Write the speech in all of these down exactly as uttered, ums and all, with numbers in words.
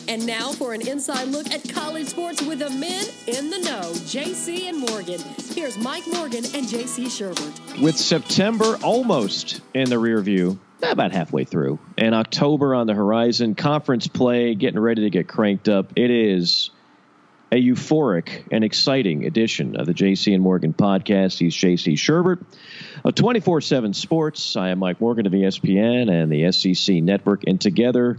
And now for an inside look at college sports with the men in the know, J C and Morgan. Here's Mike Morgan and J C Sherbert. With September almost in the rear view, about halfway through, and October on the horizon, conference play getting ready to get cranked up, it is a euphoric and exciting edition of the J C and Morgan podcast. He's J C Sherbert of twenty-four seven Sports. I am Mike Morgan of E S P N and the S E C Network, and together,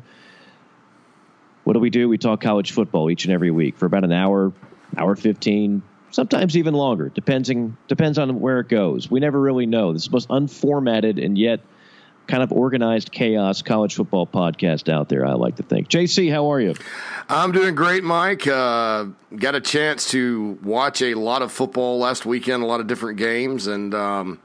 what do we do? We talk college football each and every week for about an hour, hour fifteen, sometimes even longer, depending, depends on where it goes. We never really know. This is the most unformatted and yet kind of organized chaos college football podcast out there, I like to think. J C, how are you? I'm doing great, Mike. Uh, got a chance to watch a lot of football last weekend, a lot of different games, and um,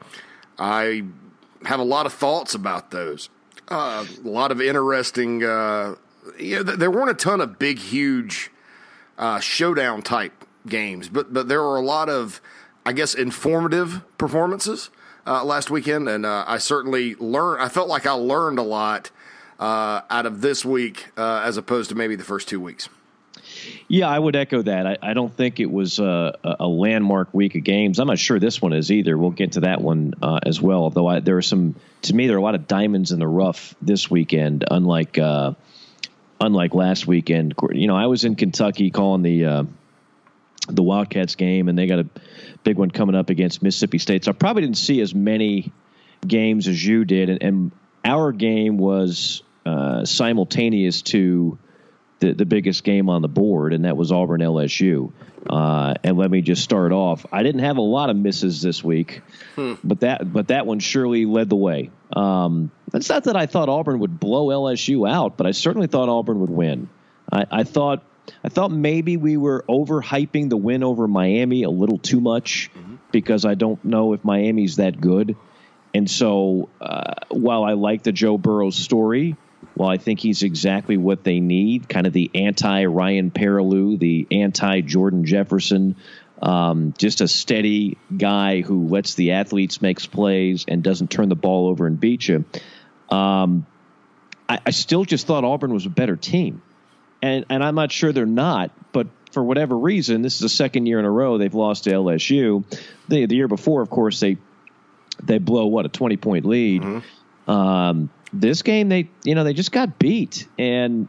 I have a lot of thoughts about those. Uh, a lot of interesting uh, you know, there weren't a ton of big, huge uh, showdown-type games, but but there were a lot of, I guess, informative performances Uh, last weekend, and uh, I certainly learned. I felt like I learned a lot uh, out of this week uh, as opposed to maybe the first two weeks. Yeah, I would echo that. I, I don't think it was a, a landmark week of games. I'm not sure this one is either. We'll get to that one uh, as well. Although I, there are some, to me, there are a lot of diamonds in the rough this weekend. Unlike uh, unlike last weekend, you know, I was in Kentucky calling the uh, the Wildcats game, and they got a big one coming up against Mississippi State. So I probably didn't see as many games as you did. And, and our game was uh, simultaneous to the, the biggest game on the board, and that was Auburn L S U. Uh, and let me just start off. I didn't have a lot of misses this week, hmm. but that but that one surely led the way. Um, it's not that I thought Auburn would blow L S U out, but I certainly thought Auburn would win. I, I thought I thought maybe we were overhyping the win over Miami a little too much mm-hmm. because I don't know if Miami's that good. And so uh, while I like the Joe Burrow story, while I think he's exactly what they need, kind of the anti-Ryan Perrilloux, the anti-Jordan Jefferson, um, just a steady guy who lets the athletes make plays and doesn't turn the ball over and beat you, um, I, I still just thought Auburn was a better team. And and I'm not sure they're not, but for whatever reason, this is the second year in a row they've lost to L S U. The, the year before, of course, they they blow, what, a twenty-point lead. Mm-hmm. Um, this game, they you know they just got beat. And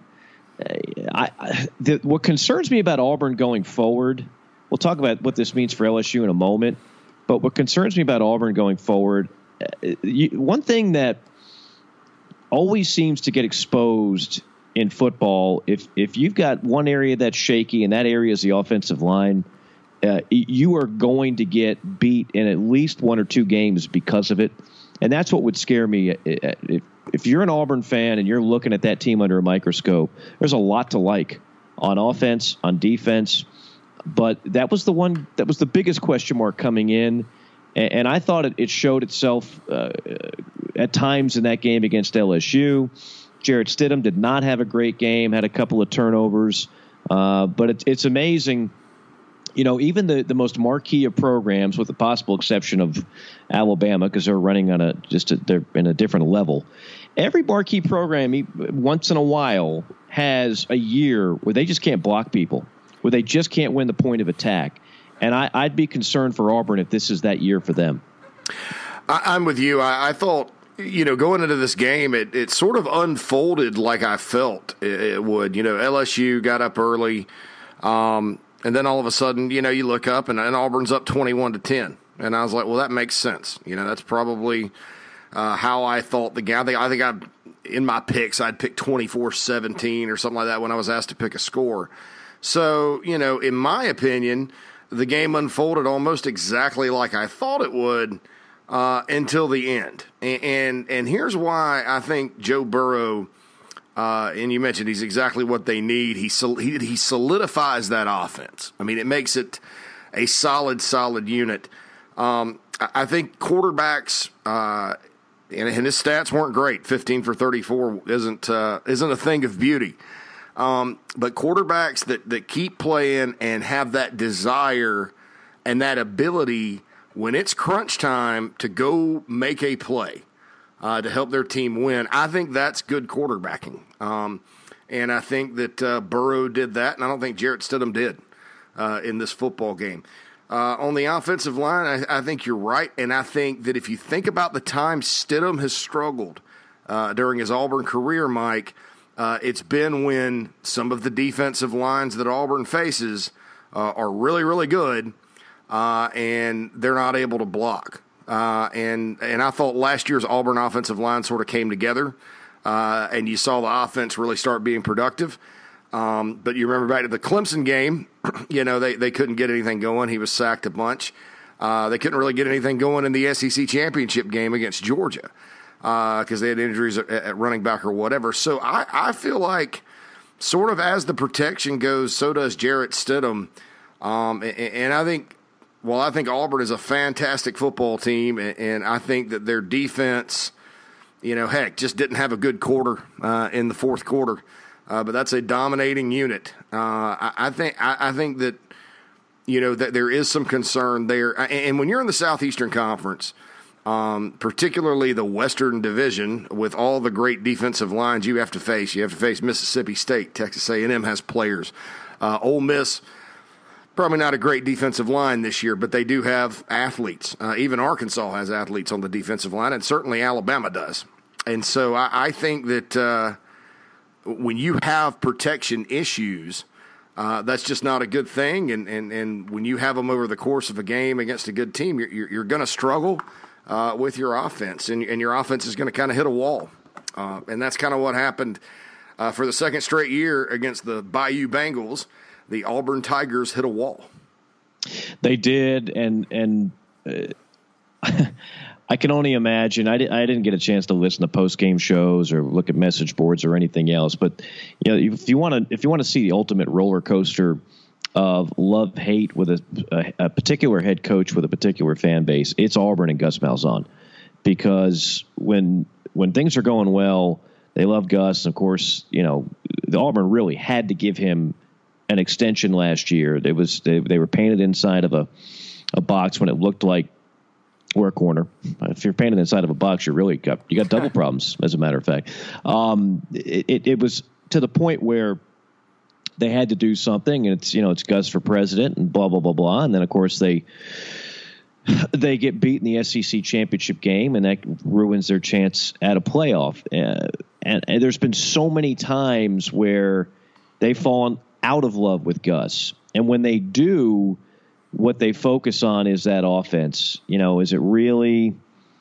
I, I the, what concerns me about Auburn going forward, we'll talk about what this means for L S U in a moment, but what concerns me about Auburn going forward, you, one thing that always seems to get exposed in football, if if you've got one area that's shaky and that area is the offensive line, uh, you are going to get beat in at least one or two games because of it. And that's what would scare me. If, if you're an Auburn fan and you're looking at that team under a microscope, there's a lot to like on offense, on defense. But that was the one that was the biggest question mark coming in. And, and I thought it, it showed itself uh, at times in that game against L S U. Jarrett Stidham did not have a great game, had a couple of turnovers. Uh, but it, it's amazing, you know, even the, the most marquee of programs, with the possible exception of Alabama, because they're running on a just a, they're in a different level. Every marquee program, once in a while, has a year where they just can't block people, where they just can't win the point of attack. And I, I'd be concerned for Auburn if this is that year for them. I, I'm with you. I, I thought, you know, going into this game, it, it sort of unfolded like I felt it, it would. You know, L S U got up early, um, and then all of a sudden, you know, you look up and, and Auburn's up twenty-one to ten. And I was like, well, that makes sense. You know, that's probably uh, how I thought the game. I think, I think I, in my picks, I'd pick twenty-four seventeen or something like that when I was asked to pick a score. So, you know, in my opinion, the game unfolded almost exactly like I thought it would. Uh, until the end. And, and and here's why I think Joe Burrow, uh, and you mentioned he's exactly what they need. He, sol- he he solidifies that offense. I mean, it makes it a solid, solid unit. Um, I, I think quarterbacks, uh, and, and his stats weren't great. fifteen for thirty-four isn't uh, isn't a thing of beauty. Um, but quarterbacks that, that keep playing and have that desire and that ability when it's crunch time to go make a play uh, to help their team win, I think that's good quarterbacking. Um, And I think that uh, Burrow did that, and I don't think Jarrett Stidham did uh, in this football game. Uh, on the offensive line, I, I think you're right, and I think that if you think about the time Stidham has struggled uh, during his Auburn career, Mike, uh, it's been when some of the defensive lines that Auburn faces uh, are really, really good, uh, and they're not able to block. Uh, and and I thought last year's Auburn offensive line sort of came together, uh, and you saw the offense really start being productive. Um, but you remember back to the Clemson game, you know, they, they couldn't get anything going. He was sacked a bunch. Uh, they couldn't really get anything going in the S E C championship game against Georgia because uh, they had injuries at, at running back or whatever. So I, I feel like sort of as the protection goes, so does Jarrett Stidham. Um, and, and I think, well, I think Auburn is a fantastic football team, and, and I think that their defense, you know, heck, just didn't have a good quarter uh, in the fourth quarter. Uh, but that's a dominating unit. Uh, I, I think I, I think that, you know, that there is some concern there. And, and when you're in the Southeastern Conference, um, particularly the Western Division, with all the great defensive lines you have to face, you have to face Mississippi State. Texas A and M has players. Uh, Ole Miss, probably not a great defensive line this year, but they do have athletes. Uh, even Arkansas has athletes on the defensive line, and certainly Alabama does. And so I, I think that uh, – when you have protection issues, uh, that's just not a good thing. And, and, and when you have them over the course of a game against a good team, you're, you're, you're going to struggle uh, with your offense, and, and your offense is going to kind of hit a wall. Uh, and that's kind of what happened uh, for the second straight year against the Bayou Bengals. The Auburn Tigers hit a wall. They did, and and uh, I can only imagine. I, di- I didn't get a chance to listen to post-game shows or look at message boards or anything else. But you know, if you want to, if you want to see the ultimate roller coaster of love-hate with a, a, a particular head coach with a particular fan base, it's Auburn and Gus Malzahn. Because when when things are going well, they love Gus. Of course, you know, the Auburn really had to give him an extension last year. They was they, they were painted inside of a a box when it looked like or a corner. If you're painted inside of a box, you're really got you got double problems. As a matter of fact, um, it, it, it was to the point where they had to do something, and it's you know it's Gus for president, and blah blah blah blah, and then of course they they get beat in the S E C championship game, and that ruins their chance at a playoff. Uh, and, and there's been so many times where they've fallen out of love with Gus, and when they do, what they focus on is that offense. You know, is it really,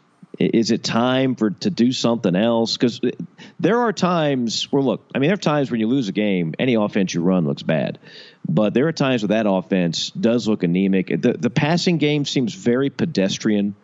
is it time for to do something else? Because there are times where, look, I mean, there are times when you lose a game, any offense you run looks bad. But there are times where that offense does look anemic. The, the passing game seems very pedestrian.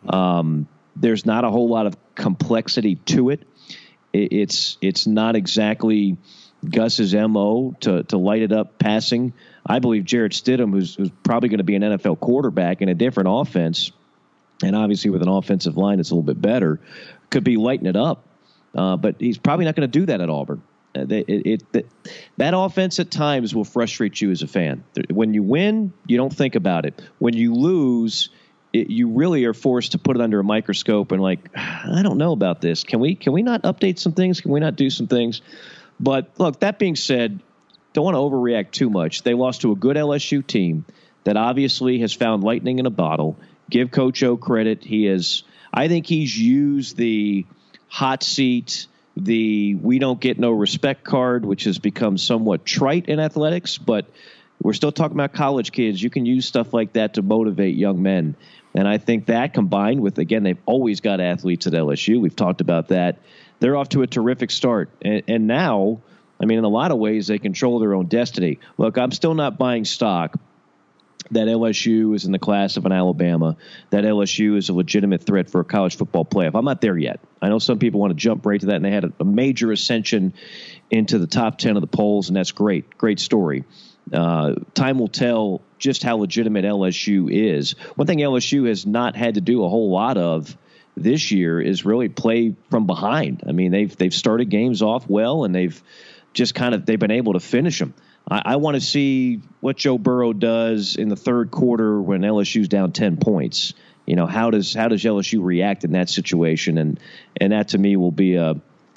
Um, there's not a whole lot of complexity to it. it it's it's not exactly Gus's M O to, to light it up passing. I believe Jarrett Stidham, who's, who's probably going to be an N F L quarterback in a different offense, and obviously with an offensive line that's a little bit better, could be lighting it up. Uh, but he's probably not going to do that at Auburn. Uh, it, it, it, that offense at times will frustrate you as a fan. When you win, you don't think about it. When you lose, it, you really are forced to put it under a microscope and like, I don't know about this. Can we can we not update some things? Can we not do some things? But look, that being said, don't want to overreact too much. They lost to a good L S U team that obviously has found lightning in a bottle. Give Coach O credit. He is, I think he's used the hot seat, the we don't get no respect card, which has become somewhat trite in athletics, but we're still talking about college kids. You can use stuff like that to motivate young men. And I think that combined with, again, they've always got athletes at L S U. We've talked about that. They're off to a terrific start. And, and now, I mean, in a lot of ways, they control their own destiny. Look, I'm still not buying stock that L S U is in the class of an Alabama, that L S U is a legitimate threat for a college football playoff. I'm not there yet. I know some people want to jump right to that, and they had a, a major ascension into the top ten of the polls, and that's great. Great story. Uh, time will tell just how legitimate L S U is. One thing L S U has not had to do a whole lot of this year is really play from behind. I mean, they've they've started games off well, and they've just kind of they've been able to finish them. I, I want to see what Joe Burrow does in the third quarter when L S U's down ten points. You know, how does how does L S U react in that situation? And and that to me will be a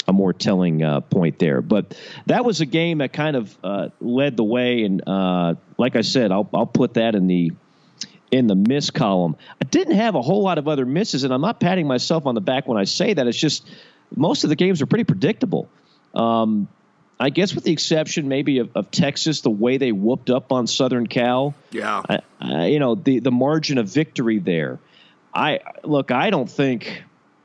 a more telling uh, point there. But that was a game that kind of uh, led the way, and uh, like I said, I'll I'll put that in the in the miss column. I didn't have a whole lot of other misses, and I'm not patting myself on the back when I say that. It's just most of the games are pretty predictable. Um, I guess with the exception maybe of, of Texas, the way they whooped up on Southern Cal. Yeah. I, I, you know, the, the margin of victory there. I look, I don't think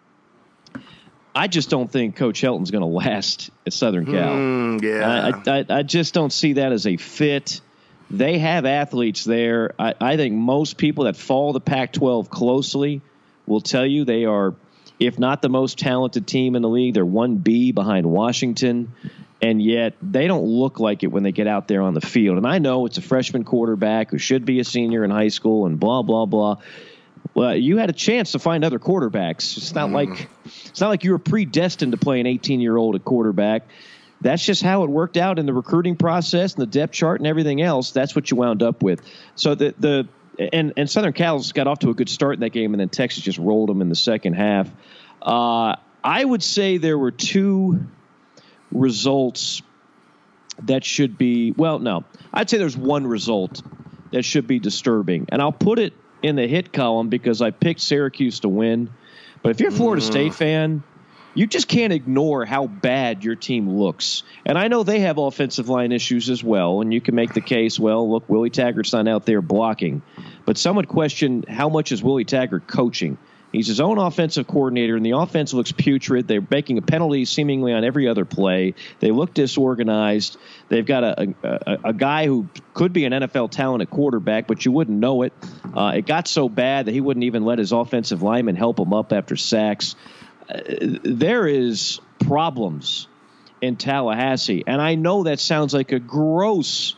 – I just don't think Coach Helton's going to last at Southern Cal. Mm, yeah. I, I, I just don't see that as a fit. They have athletes there. I, I think most people that follow the Pac twelve closely will tell you they are, if not the most talented team in the league, they're one B behind Washington. And yet they don't look like it when they get out there on the field. And I know it's a freshman quarterback who should be a senior in high school and blah, blah, blah. Well, you had a chance to find other quarterbacks. It's not mm. like it's not like you were predestined to play an eighteen-year-old at quarterback. That's just how it worked out in the recruiting process and the depth chart and everything else. That's what you wound up with. So the the and, and Southern Cal's got off to a good start in that game, and then Texas just rolled them in the second half. Uh, I would say there were two results that should be, well, no, I'd say there's one result that should be disturbing. And I'll put it in the hit column because I picked Syracuse to win. But if you're a Florida mm. State fan, you just can't ignore how bad your team looks. And I know they have offensive line issues as well. And you can make the case, well, look, Willie Taggart's not out there blocking. But some would question how much is Willie Taggart coaching. He's his own offensive coordinator, and the offense looks putrid. They're making a penalty seemingly on every other play. They look disorganized. They've got a, a, a guy who could be an N F L talent at quarterback, but you wouldn't know it. Uh, it got so bad that he wouldn't even let his offensive lineman help him up after sacks. Uh, there is problems in Tallahassee, and I know that sounds like a gross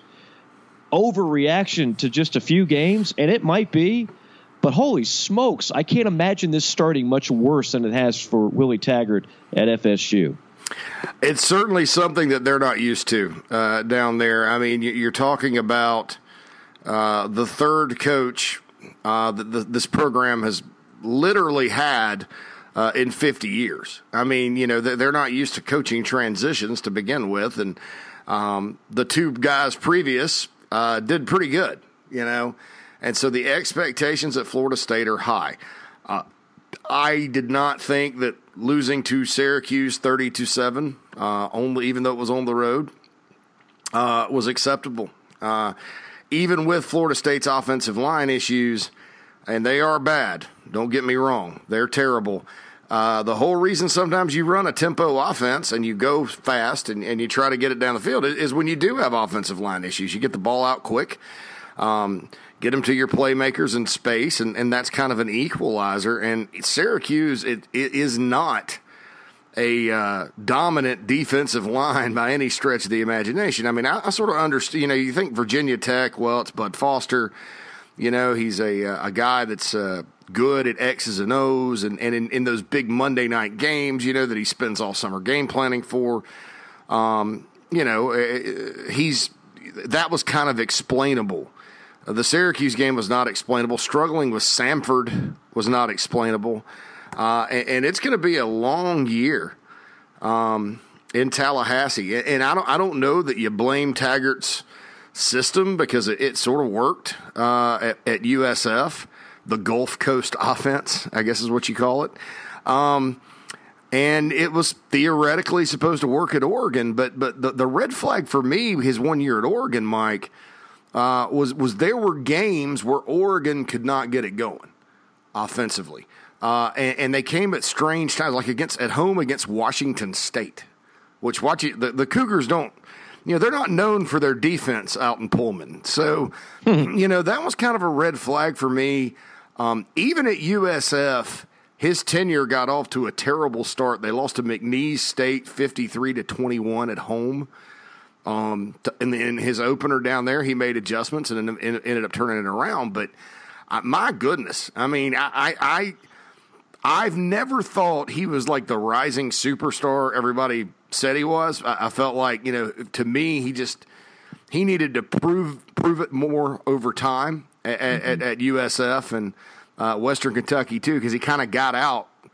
overreaction to just a few games, and it might be. But holy smokes, I can't imagine this starting much worse than it has for Willie Taggart at F S U. It's certainly something that they're not used to uh, down there. I mean, you're talking about uh, the third coach uh, that the, this program has literally had uh, in fifty years. I mean, you know, they're not used to coaching transitions to begin with. And um, the two guys previous uh, did pretty good, you know. And so the expectations at Florida State are high. Uh, I did not think that losing to Syracuse thirty to seven, uh, only even though it was on the road, uh, was acceptable. Uh, even with Florida State's offensive line issues, and they are bad. Don't get me wrong; they're terrible. Uh, the whole reason sometimes you run a tempo offense and you go fast and, and you try to get it down the field is when you do have offensive line issues. You get the ball out quick. Um, Get them to your playmakers in space, and, and that's kind of an equalizer. And Syracuse, it, it is not a uh, dominant defensive line by any stretch of the imagination. I mean, I, I sort of understand, you know, you think Virginia Tech, well, it's Bud Foster. You know, he's a a guy that's uh, good at X's and O's, and, and in, in those big Monday night games, you know, that he spends all summer game planning for. Um, you know, he's that was kind of explainable. The Syracuse game was not explainable. Struggling with Samford was not explainable. Uh, and, and it's going to be a long year um, in Tallahassee. And I don't I don't know that you blame Taggart's system because it, it sort of worked uh, at, at U S F, the Gulf Coast offense, I guess is what you call it. Um, and it was theoretically supposed to work at Oregon. But but the, the red flag for me, his one year at Oregon, Mike, Uh, was was there were games where Oregon could not get it going offensively, uh, and, and they came at strange times, like against at home against Washington State, which watch the, the Cougars don't, you know, they're not known for their defense out in Pullman. So, you know, that was kind of a red flag for me. Um, even at U S F, his tenure got off to a terrible start. They lost to McNeese State fifty-three to twenty-one at home. Um, in, the, in his opener down there, he made adjustments and ended up turning it around. But uh, my goodness, I mean, I, I, I, I've never thought he was like the rising superstar everybody said he was. I, I felt like, you know, to me, he just he needed to prove prove it more over time at, mm-hmm. at, at U S F and uh, Western Kentucky too, because he kind of got out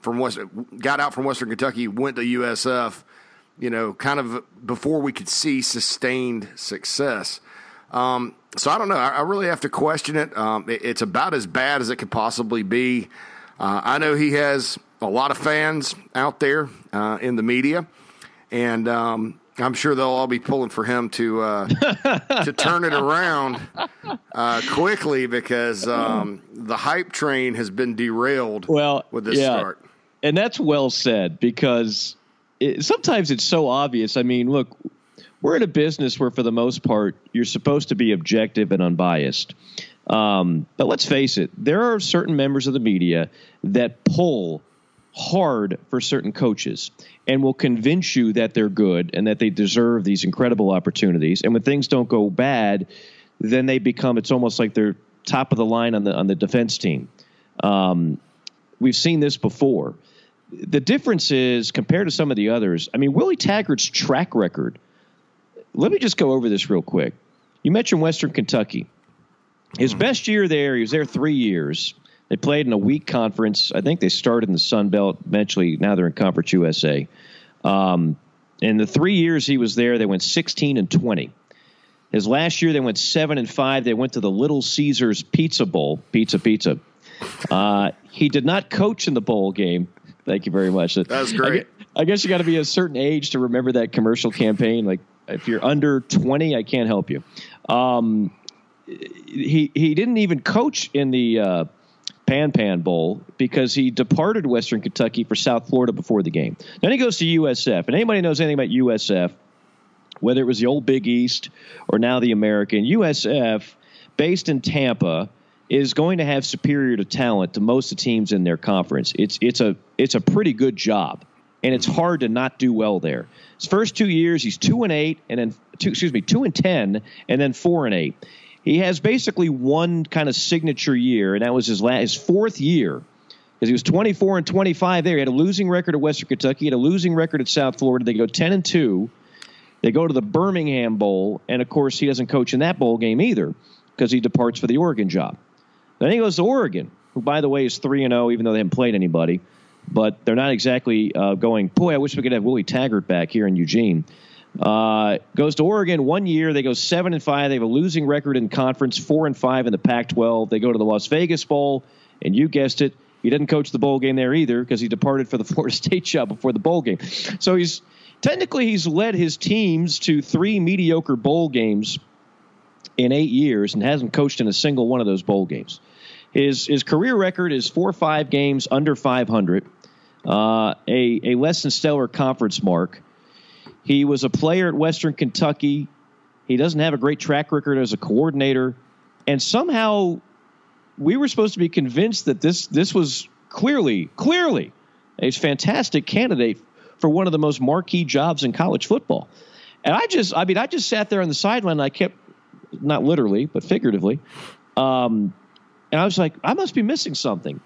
from West, got out from Western Kentucky, went to U S F, you know, kind of before we could see sustained success. Um, so I don't know. I, I really have to question it. Um, it. It's about as bad as it could possibly be. Uh, I know he has a lot of fans out there uh, in the media, and um, I'm sure they'll all be pulling for him to uh, to turn it around uh, quickly because um, the hype train has been derailed well, with this yeah. start. And that's well said because it, sometimes it's so obvious. I mean, look, we're in a business where for the most part you're supposed to be objective and unbiased. Um, but let's face it, there are certain members of the media that pull hard for certain coaches and will convince you that they're good and that they deserve these incredible opportunities. And when things don't go bad, then they become, it's almost like they're top of the line on the, on the defense team. Um, we've seen this before. The difference is compared to some of the others. I mean, Willie Taggart's track record. Let me just go over this real quick. You mentioned Western Kentucky. His best year there, he was there three years. They played in a weak conference. I think they started in the Sun Belt. Eventually, now they're in Conference U S A. Um, in the three years he was there, they went sixteen and twenty. His last year, they went seven and five. They went to the Little Caesars Pizza Bowl. Pizza, pizza. Uh, he did not coach in the bowl game. Thank you very much. That's great. I, I guess you got to be a certain age to remember that commercial campaign. Like, if you're under twenty, I can't help you. Um, he he didn't even coach in the uh, Pan Pan Bowl because he departed Western Kentucky for South Florida before the game. Then he goes to U S F. And anybody knows anything about U S F, whether it was the old Big East or now the American, U S F, based in Tampa, is going to have superior to talent to most of the teams in their conference. It's it's a it's a pretty good job, and it's hard to not do well there. His first two years, he's two and eight, and then two, excuse me, two and ten, and then four and eight. He has basically one kind of signature year, and that was his last, his fourth year, because he was twenty-four and twenty-five there. He had a losing record at Western Kentucky, he had a losing record at South Florida. They go ten and two. They go to the Birmingham Bowl, and of course he doesn't coach in that bowl game either because he departs for the Oregon job. Then he goes to Oregon, who, by the way, is three and oh, even though they haven't played anybody. But they're not exactly uh, going, boy, I wish we could have Willie Taggart back here in Eugene. Uh, goes to Oregon one year. They go seven and five. They have a losing record in conference, four and five in the Pac twelve. They go to the Las Vegas Bowl, and you guessed it, he didn't coach the bowl game there either because he departed for the Florida State job before the bowl game. So he's technically he's led his teams to three mediocre bowl games in eight years and hasn't coached in a single one of those bowl games. His his career record is four or five games under five hundred, uh, a a less than stellar conference mark. He was a player at Western Kentucky. He doesn't have a great track record as a coordinator. And somehow we were supposed to be convinced that this this was clearly, clearly a fantastic candidate for one of the most marquee jobs in college football. And I just, I mean, I just sat there on the sideline and I kept, not literally, but figuratively, um, and I was like, I must be missing something.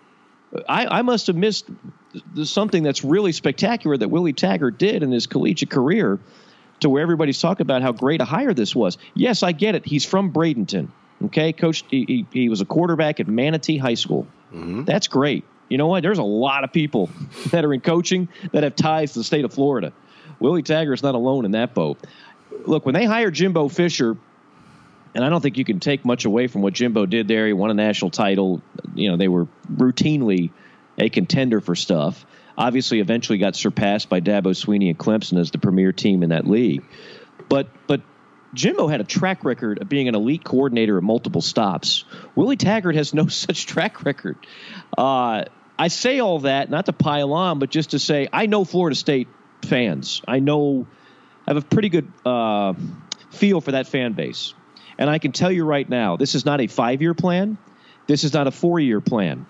I, I must have missed something that's really spectacular that Willie Taggart did in his collegiate career to where everybody's talking about how great a hire this was. Yes, I get it. He's from Bradenton. Okay, coach. He, he, he was a quarterback at Manatee High School. Mm-hmm. That's great. You know what? There's a lot of people that are in coaching that have ties to the state of Florida. Willie Taggart's not alone in that boat. Look, when they hired Jimbo Fisher, and I don't think you can take much away from what Jimbo did there. He won a national title. You know, they were routinely a contender for stuff. Obviously, eventually got surpassed by Dabo Swinney and Clemson as the premier team in that league. But but Jimbo had a track record of being an elite coordinator at multiple stops. Willie Taggart has no such track record. Uh, I say all that not to pile on, but just to say I know Florida State fans. I know I have a pretty good uh, feel for that fan base. And I can tell you right now, this is not a five-year plan. This is not a four-year plan.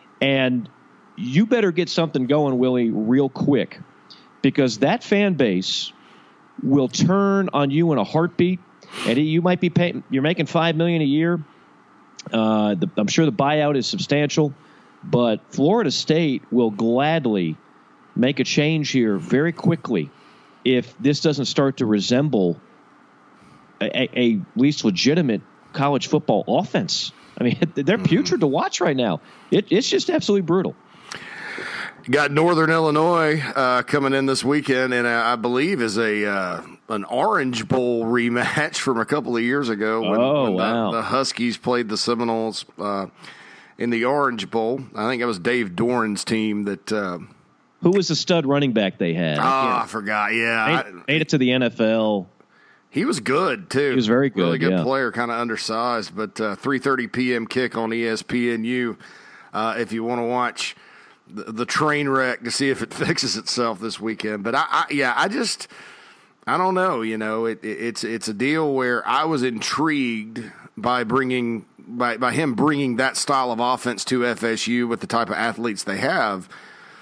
And you better get something going, Willie, real quick, because that fan base will turn on you in a heartbeat. And you might be paying, you're making five million dollars a year. Uh, the, I'm sure the buyout is substantial, but Florida State will gladly make a change here very quickly if this doesn't start to resemble A, a least legitimate college football offense. I mean, they're putrid to watch right now. It, it's just absolutely brutal. Got Northern Illinois uh, coming in this weekend, and I believe is a uh, an Orange Bowl rematch from a couple of years ago when, oh, when wow. the, the Huskies played the Seminoles uh, in the Orange Bowl. I think it was Dave Doran's team that. Uh, Who was the stud running back they had? Oh, I, I forgot. Yeah, made, made it to the N F L. He was good too. He was very good. Really good yeah. player, kind of undersized, but uh, three thirty p.m. kick on E S P N U. Uh, if you want to watch the, the train wreck to see if it fixes itself this weekend, but I, I yeah, I just I don't know. You know, it, it, it's it's a deal where I was intrigued by bringing by by him bringing that style of offense to F S U with the type of athletes they have,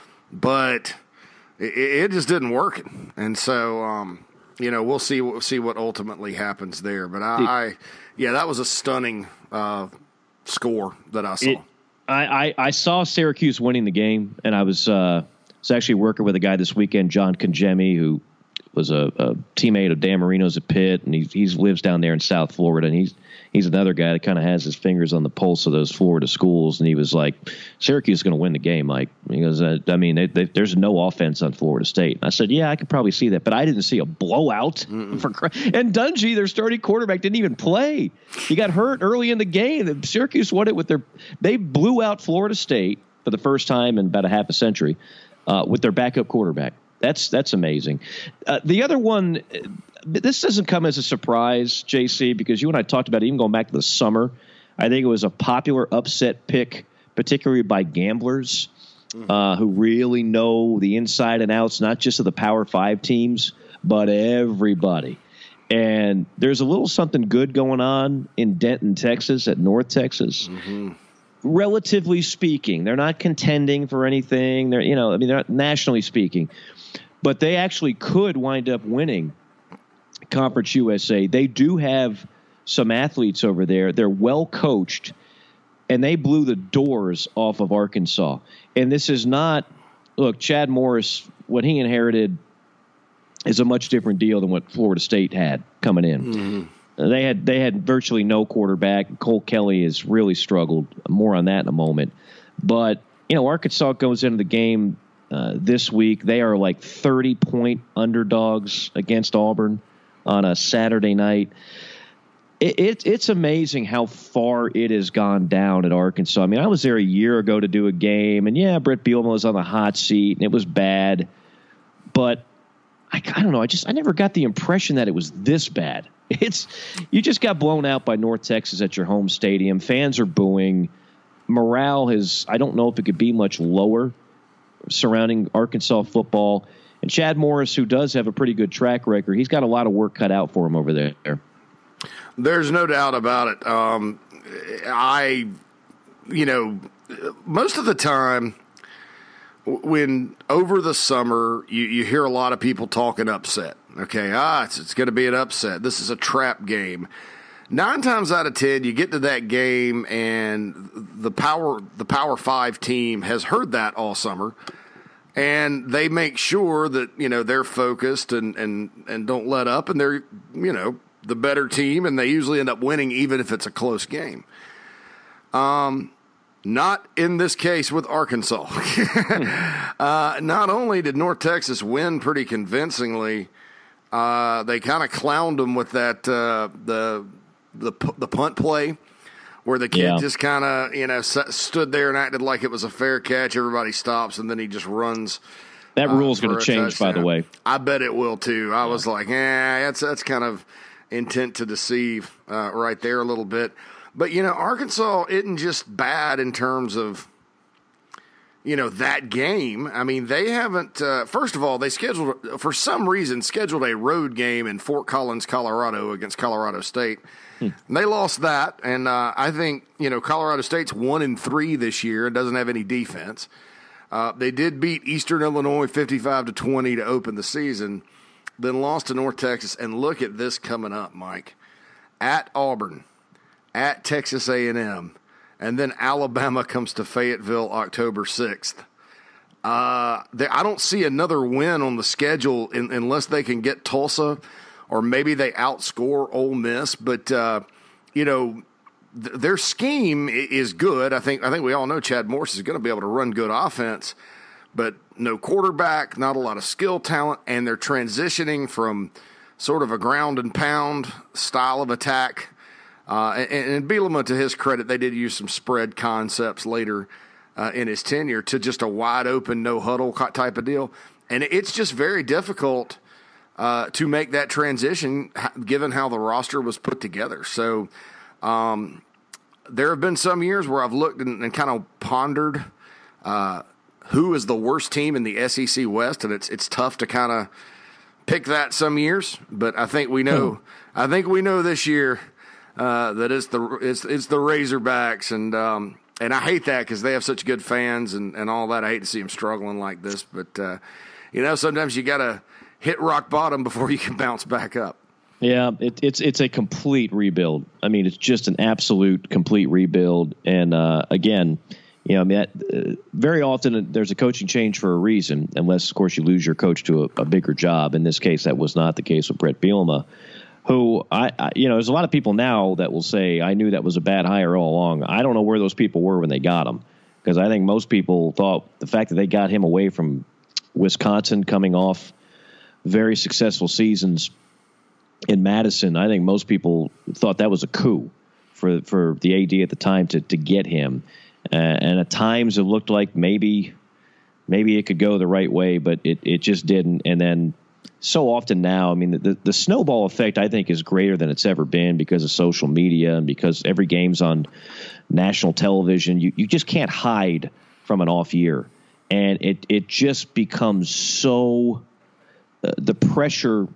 but it, it just didn't work, and so. Um, You know, we'll see. We'll see what ultimately happens there. But I, I yeah, that was a stunning uh, score that I saw. It, I, I, I saw Syracuse winning the game, and I was uh, was actually working with a guy this weekend, John Congemi, who was a, a teammate of Dan Marino's at Pitt, and he he lives down there in South Florida, and he's he's another guy that kind of has his fingers on the pulse of those Florida schools. And he was like, Syracuse is going to win the game, Mike. He goes, uh, I mean, they, they, there's no offense on Florida State. And I said, yeah, I could probably see that, but I didn't see a blowout. For And Dungy, their starting quarterback, didn't even play. He got hurt early in the game. Syracuse won it with their – they blew out Florida State for the first time in about a half a century uh, with their backup quarterback. That's that's amazing. Uh, the other one, this doesn't come as a surprise, J C, because you and I talked about it even going back to the summer. I think it was a popular upset pick, particularly by gamblers uh, who really know the inside and outs, not just of the Power Five teams, but everybody. And there's a little something good going on in Denton, Texas, at North Texas. Mm-hmm. Relatively speaking, they're not contending for anything. They're, you know, I mean, they're not nationally speaking. But they actually could wind up winning Conference U S A. They do have some athletes over there. They're well coached, and they blew the doors off of Arkansas. And this is not – look, Chad Morris, what he inherited is a much different deal than what Florida State had coming in. Mm-hmm. They had they had virtually no quarterback. Cole Kelly has really struggled. More on that in a moment. But, you know, Arkansas goes into the game – Uh, this week. They are like thirty-point underdogs against Auburn on a Saturday night. It, it, it's amazing how far it has gone down at Arkansas. I mean, I was there a year ago to do a game, and yeah, Brett Bielema was on the hot seat, and it was bad. But I, I don't know. I just I never got the impression that it was this bad. It's you just got blown out by North Texas at your home stadium. Fans are booing. Morale has. I don't know if it could be much lower surrounding Arkansas football. And Chad Morris, who does have a pretty good track record, he's got a lot of work cut out for him over there. There's no doubt about it. Um, I, you know, most of the time when over the summer you, you hear a lot of people talking upset. Okay, ah, it's, it's going to be an upset. This is a trap game. Nine times out of ten, you get to that game, and the power the Power Five team has heard that all summer, and they make sure that you know they're focused and and and don't let up, and they're you know the better team, and they usually end up winning even if it's a close game. Um, not in this case with Arkansas. uh, not only did North Texas win pretty convincingly, uh, they kind of clowned them with that uh, the. the the punt play where the kid yeah. just kind of, you know, stood there and acted like it was a fair catch. Everybody stops, and then he just runs. That rule is uh, going to change, touchdown. by the way. I bet it will, too. I yeah. was like, eh, that's, that's kind of intent to deceive uh, right there a little bit. But, you know, Arkansas isn't just bad in terms of, you know, that game. I mean, they haven't, uh, first of all, they scheduled, for some reason, scheduled a road game in Fort Collins, Colorado against Colorado State. Hmm. They lost that, and uh, I think, you know, Colorado State's one and three this year and doesn't have any defense. Uh, they did beat Eastern Illinois fifty-five to twenty to open the season, then lost to North Texas. And look at this coming up, Mike. At Auburn, at Texas A and M, and then Alabama comes to Fayetteville October sixth. Uh, they, I don't see another win on the schedule in, unless they can get Tulsa, or maybe they outscore Ole Miss. But, uh, you know, th- their scheme is good. I think I think we all know Chad Morris is going to be able to run good offense. but no quarterback, not a lot of skill talent, and they're transitioning from sort of a ground and pound style of attack. Uh, and, and Bielema, to his credit, they did use some spread concepts later uh, in his tenure to just a wide open, no huddle type of deal. And it's just very difficult uh, to make that transition given how the roster was put together. So um, there have been some years where I've looked and, and kind of pondered uh, who is the worst team in the S E C West, and it's it's tough to kind of pick that some years. But I think we know. Hmm. I think we know this year uh, that it's the it's it's the Razorbacks, and um, and I hate that because they have such good fans and, and all that. I hate to see them struggling like this, but uh, you know, sometimes you got to hit rock bottom before you can bounce back up. Yeah, it, it's it's a complete rebuild. I mean, it's just an absolute complete rebuild. And uh, again, you know, I mean, that, uh, very often there's a coaching change for a reason, unless, of course, you lose your coach to a, a bigger job. In this case, that was not the case with Brett Bielema, who, I, I, you know, there's a lot of people now that will say, I knew that was a bad hire all along. I don't know where those people were when they got him, because I think most people thought the fact that they got him away from Wisconsin coming off very successful seasons in Madison, I think most people thought that was a coup for for the A D at the time to to get him. Uh, and at times it looked like maybe maybe it could go the right way, but it, it just didn't. And then so often now, I mean, the, the, the snowball effect, I think, is greater than it's ever been because of social media and because every game's on national television. You, you just can't hide from an off year. And it, it just becomes so uh, – the pressure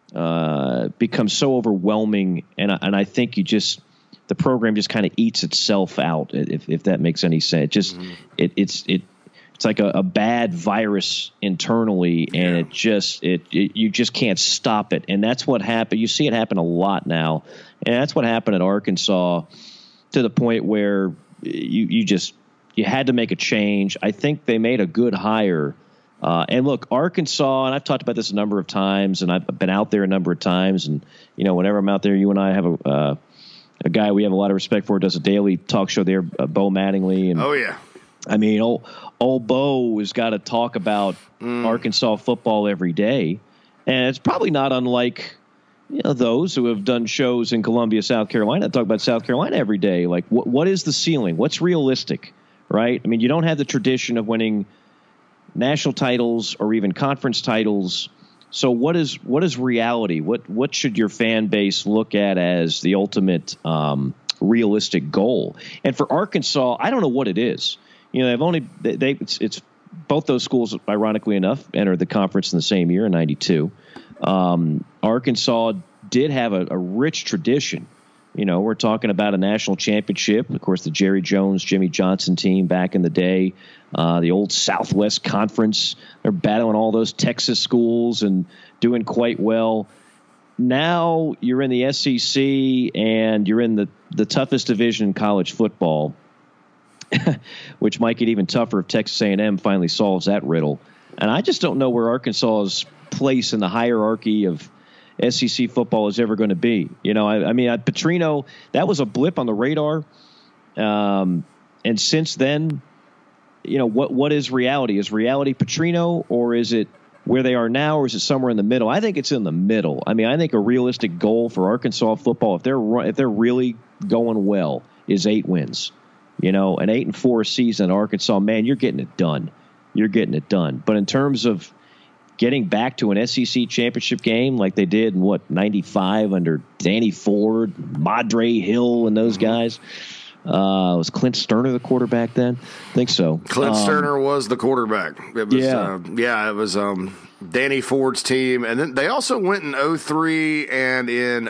uh, becomes so overwhelming, and, and I think you just – the program just kind of eats itself out, if if that makes any sense. Just mm-hmm. it it's it it's like a, a bad virus internally, and yeah. it just it, it you just can't stop it, and that's what happened. You see it happen a lot now, and that's what happened at Arkansas, to the point where you you just you had to make a change. I think they made a good hire. Uh, and look, Arkansas, and I've talked about this a number of times, and I've been out there a number of times, and you know, whenever I'm out there, you and I have a uh, a guy we have a lot of respect for, does a daily talk show there, uh, Bo Mattingly. And oh, yeah. I mean, old, old Bo has got to talk about mm. Arkansas football every day. And it's probably not unlike, you know, those who have done shows in Columbia, South Carolina, talk about South Carolina every day. Like, what what is the ceiling? What's realistic, right? I mean, you don't have the tradition of winning national titles or even conference titles. So what is what is reality? What what should your fan base look at as the ultimate um, realistic goal? And for Arkansas, I don't know what it is. You know, they've only they, they it's, it's both those schools, ironically enough, entered the conference in the same year in ninety-two. Um, Arkansas did have a, a rich tradition. You know, we're talking about a national championship. Of course, the Jerry Jones, Jimmy Johnson team back in the day, uh, the old Southwest Conference. They're battling all those Texas schools and doing quite well. Now you're in the S E C and you're in the, the toughest division in college football, which might get even tougher if Texas A and M finally solves that riddle. And I just don't know where Arkansas's place in the hierarchy of S E C football is ever going to be. You know, I, I mean, Petrino, that was a blip on the radar. Um, and since then, you know, what what is reality? Is reality Petrino, or is it where they are now, or is it somewhere in the middle? I think it's in the middle. I mean, I think a realistic goal for Arkansas football, if they're if they're really going well, is eight wins. You know, an eight and four season at Arkansas, man, you're getting it done. You're getting it done. But in terms of getting back to an S E C championship game like they did in, what, ninety-five under Danny Ford, Madre Hill, and those guys. Uh, was Clint Sterner the quarterback then? I think so. Clint um, Sterner was the quarterback. It was, yeah. Uh, yeah, it was um, Danny Ford's team. And then they also went in oh three and in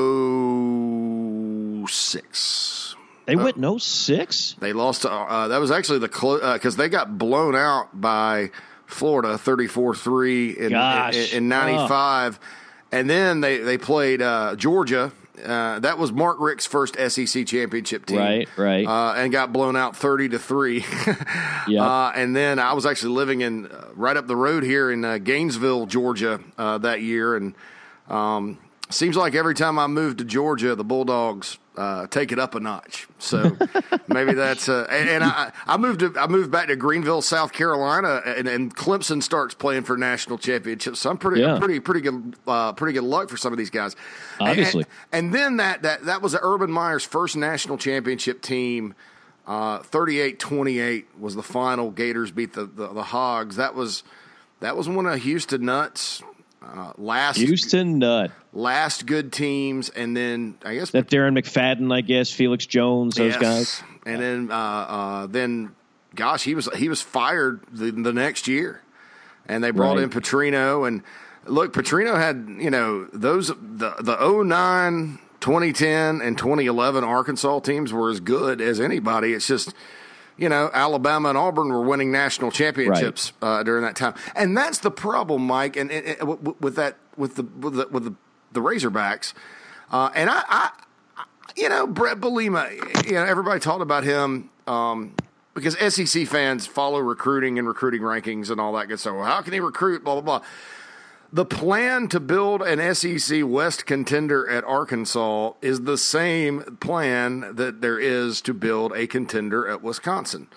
oh six. They uh, went in oh six? They lost to, uh, that was actually the close, because uh, they got blown out by Florida, thirty-four three in, in, in ninety-five. Oh. And then they, they played uh, Georgia. Uh, that was Mark Richt's first S E C championship team. Right, right. Uh, and got blown out thirty to three. Yeah. Uh, and then I was actually living in uh, right up the road here in uh, Gainesville, Georgia, uh, that year. And um, seems like every time I move to Georgia, the Bulldogs uh, take it up a notch. So maybe that's uh, and, and I, I moved to, I moved back to Greenville, South Carolina, and, and Clemson starts playing for national championships. So I'm pretty yeah. pretty pretty good uh, pretty good luck for some of these guys. Obviously, and, and then that that that was Urban Meyer's first national championship team. Uh, thirty-eight twenty-eight was the final. Gators beat the, the the Hogs. That was that was one of Houston Nutt's uh, last Houston Nutt. last good teams, and then I guess that Darren McFadden, I guess Felix Jones, those yes. guys, and then uh, uh, then gosh, he was he was fired the, the next year, and they brought right. in Petrino, and look, Petrino had you know those the the oh nine, twenty ten, and twenty eleven Arkansas teams were as good as anybody. It's just. You know, Alabama and Auburn were winning national championships right. uh, during that time, and that's the problem, Mike. And, and, and with that, with the with the, with the, the Razorbacks, uh, and I, I, you know, Brett Bielema. You know, everybody talked about him um, because S E C fans follow recruiting and recruiting rankings and all that good stuff. Well, how can he recruit? Blah blah blah. The plan to build an S E C West contender at Arkansas is the same plan that there is to build a contender at Wisconsin.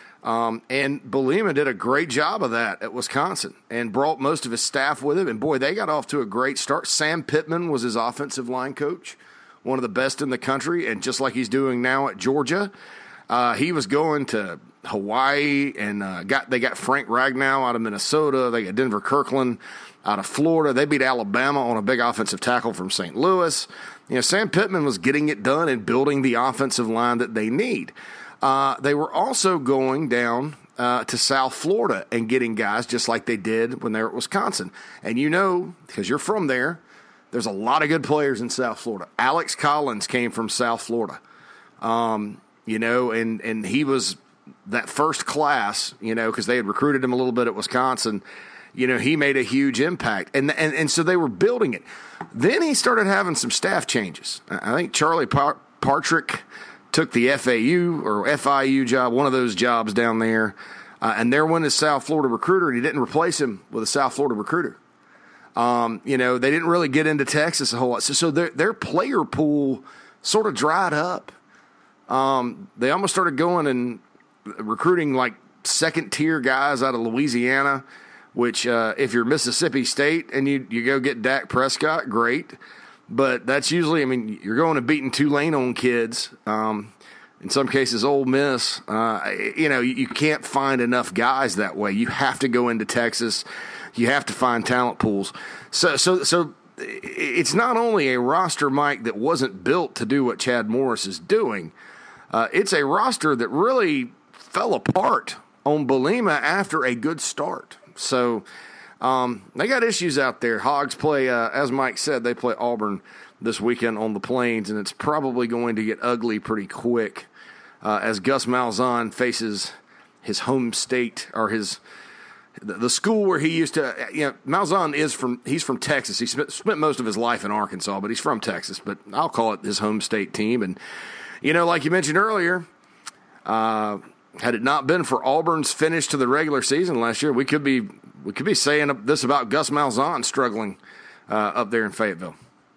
Um, and Bielema did a great job of that at Wisconsin and brought most of his staff with him. And, boy, they got off to a great start. Sam Pittman was his offensive line coach, one of the best in the country, and just like he's doing now at Georgia. Uh, he was going to Hawaii and uh, got they got Frank Ragnow out of Minnesota. They got Denver Kirkland out of Florida. They beat Alabama on a big offensive tackle from Saint Louis. You know, Sam Pittman was getting it done and building the offensive line that they need. Uh, they were also going down uh, to South Florida and getting guys just like they did when they were at Wisconsin. And you know, because you're from there, there's a lot of good players in South Florida. Alex Collins came from South Florida. Um, you know, and, and he was that first class, you know, because they had recruited him a little bit at Wisconsin. You know, he made a huge impact. And, and and so they were building it. Then he started having some staff changes. I think Charlie Par- Partrick took the F A U or F I U job, one of those jobs down there. Uh, and there went his South Florida recruiter, and he didn't replace him with a South Florida recruiter. Um, you know, they didn't really get into Texas a whole lot. So, so their, their player pool sort of dried up. Um, they almost started going and recruiting like second-tier guys out of Louisiana, which uh, if you're Mississippi State and you, you go get Dak Prescott, great. But that's usually, I mean, you're going to beating Tulane on kids. Um, in some cases, Ole Miss. Uh, you know, you, you can't find enough guys that way. You have to go into Texas. You have to find talent pools. So, so, so it's not only a roster, Mike, that wasn't built to do what Chad Morris is doing. Uh, it's a roster that really fell apart on Bielema after a good start. So um, they got issues out there. Hogs play, uh, as Mike said, they play Auburn this weekend on the Plains, and it's probably going to get ugly pretty quick uh, as Gus Malzahn faces his home state or his the, the school where he used to. You know, Malzahn is from he's from Texas. He spent, spent most of his life in Arkansas, but he's from Texas. But I'll call it his home state team. And you know, like you mentioned earlier. Uh, Had it not been for Auburn's finish to the regular season last year, we could be we could be saying this about Gus Malzahn struggling uh, up there in Fayetteville.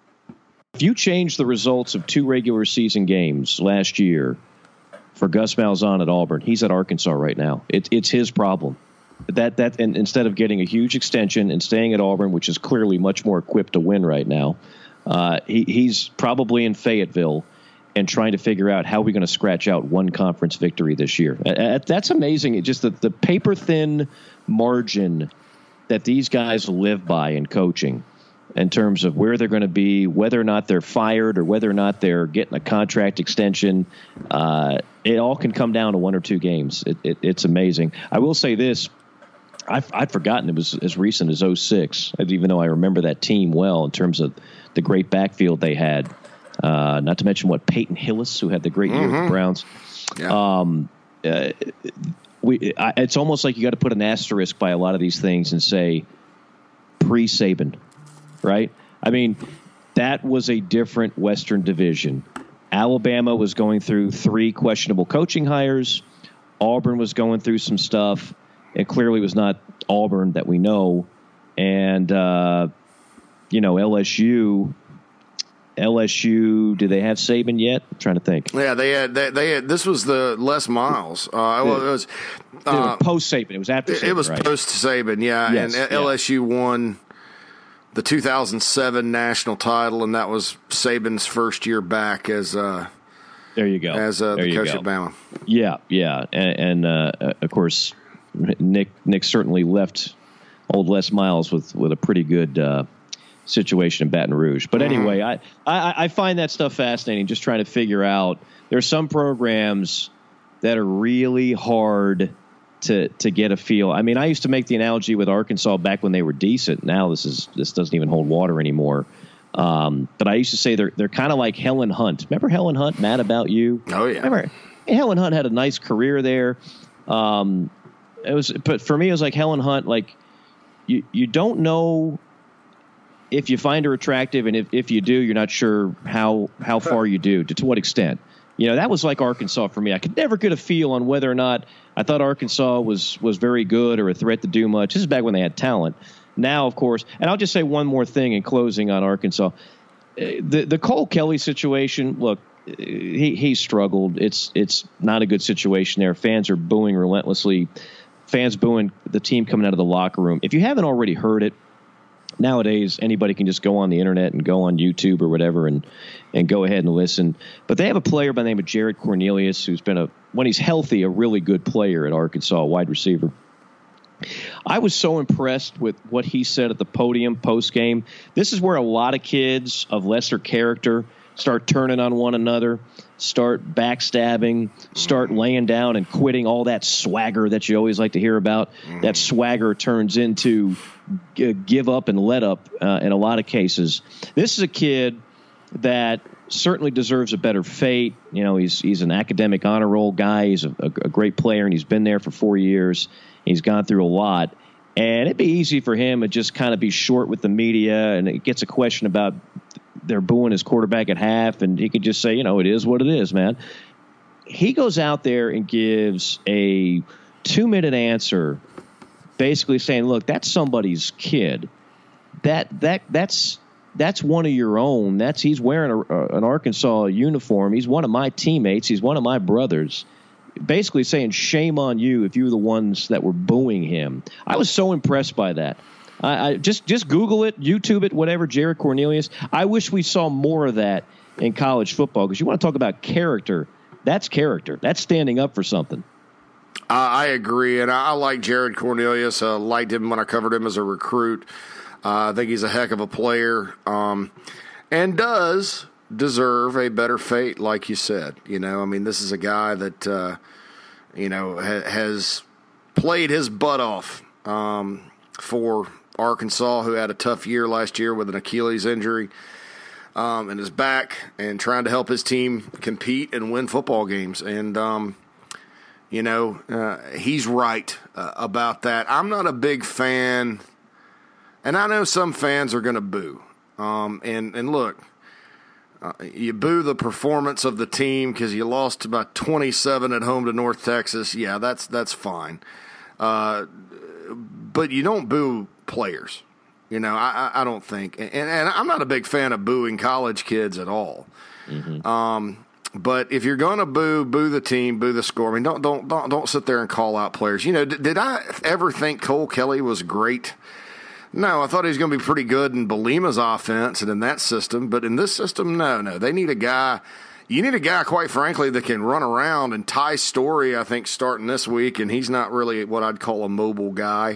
If you change the results of two regular season games last year for Gus Malzahn at Auburn, he's at Arkansas right now. It, it's his problem. That that and instead of getting a huge extension and staying at Auburn, which is clearly much more equipped to win right now, uh, he, he's probably in Fayetteville and trying to figure out how we're going to scratch out one conference victory this year. Uh, that's amazing. It just the, the paper-thin margin that these guys live by in coaching in terms of where they're going to be, whether or not they're fired or whether or not they're getting a contract extension. Uh, it all can come down to one or two games. It, it, it's amazing. I will say this. I've, I've forgotten it was as recent as oh six, even though I remember that team well in terms of the great backfield they had. Uh, not to mention what Peyton Hillis, who had the great year mm-hmm. with the Browns. Yeah. Um, uh, we, I, it's almost like you got to put an asterisk by a lot of these things and say pre-Saban, right? I mean, that was a different Western Division. Alabama was going through three questionable coaching hires. Auburn was going through some stuff. It clearly was not Auburn that we know. And, uh, you know, L S U L S U, do they have Saban yet? I'm trying to think. Yeah, they had. They, they had. This was the Les Miles. Uh, well, it was uh, post Saban. It was after Saban. It was right? post Saban. Yeah, yes, and yeah. L S U won the two thousand seven national title, and that was Saban's first year back as. Uh, there you go. As uh, there the you coach go. at Bama. Yeah, yeah, and, and uh, of course, Nick Nick certainly left old Les Miles with with a pretty good. Uh, situation in Baton Rouge. But anyway, I, I, I find that stuff fascinating, just trying to figure out there's some programs that are really hard to to get a feel. I mean, I used to make the analogy with Arkansas back when they were decent. Now this is this doesn't even hold water anymore. Um, but I used to say they're they're kind of like Helen Hunt. Remember Helen Hunt, Mad About You? Oh, yeah. Remember, Helen Hunt had a nice career there. Um, it was, but for me, it was like Helen Hunt, like you, you don't know if you find her attractive, and if, if you do, you're not sure how how far you do, to, to what extent. You know, that was like Arkansas for me. I could never get a feel on whether or not I thought Arkansas was was very good or a threat to do much. This is back when they had talent. Now, of course, and I'll just say one more thing in closing on Arkansas. The the Cole Kelly situation, look, he he struggled. It's it's not a good situation there. Fans are booing relentlessly. Fans booing the team coming out of the locker room. If you haven't already heard it, nowadays, anybody can just go on the internet and go on YouTube or whatever and, and go ahead and listen. But they have a player by the name of Jared Cornelius, who's been, a when he's healthy, a really good player at Arkansas, a wide receiver. I was so impressed with what he said at the podium post-game. This is where a lot of kids of lesser character start turning on one another, start backstabbing, start laying down and quitting, all that swagger that you always like to hear about. Mm-hmm. That swagger turns into g- give up and let up uh, in a lot of cases. This is a kid that certainly deserves a better fate. You know, he's he's an academic honor roll guy. He's a, a, a great player, and he's been there for four years. He's gone through a lot. And it'd be easy for him to just kind of be short with the media, and it gets a question about they're booing his quarterback at half, and he could just say, you know, it is what it is, man. He goes out there and gives a two-minute answer basically saying, look, that's somebody's kid. That that that's that's one of your own. That's he's wearing a, a, an Arkansas uniform. He's one of my teammates. He's one of my brothers. Basically saying, shame on you if you were the ones that were booing him. I was so impressed by that. I, I just just Google it, YouTube it, whatever, Jared Cornelius. I wish we saw more of that in college football, because you want to talk about character. That's character. That's standing up for something. Uh, I agree, and I, I like Jared Cornelius. I uh, liked him when I covered him as a recruit. Uh, I think he's a heck of a player, um, and does deserve a better fate, like you said. You know, I mean, this is a guy that, uh, you know, ha- has played his butt off um, for Arkansas, who had a tough year last year with an Achilles injury um, and is back and trying to help his team compete and win football games. And, um, you know, uh, he's right uh, about that. I'm not a big fan, and I know some fans are going to boo. Um, and, and look, uh, you boo the performance of the team because you lost about twenty-seven at home to North Texas. Yeah, that's that's fine. Uh, but you don't boo players. You know, I, I don't think. And, and I'm not a big fan of booing college kids at all. Mm-hmm. Um, but if you're going to boo, boo the team, boo the score. I mean, don't don't don't don't sit there and call out players. You know, did, did I ever think Cole Kelly was great? No, I thought he was going to be pretty good in Balima's offense and in that system. But in this system, no, no. They need a guy. You need a guy, quite frankly, that can run around. And Ty Story, I think, starting this week, and he's not really what I'd call a mobile guy.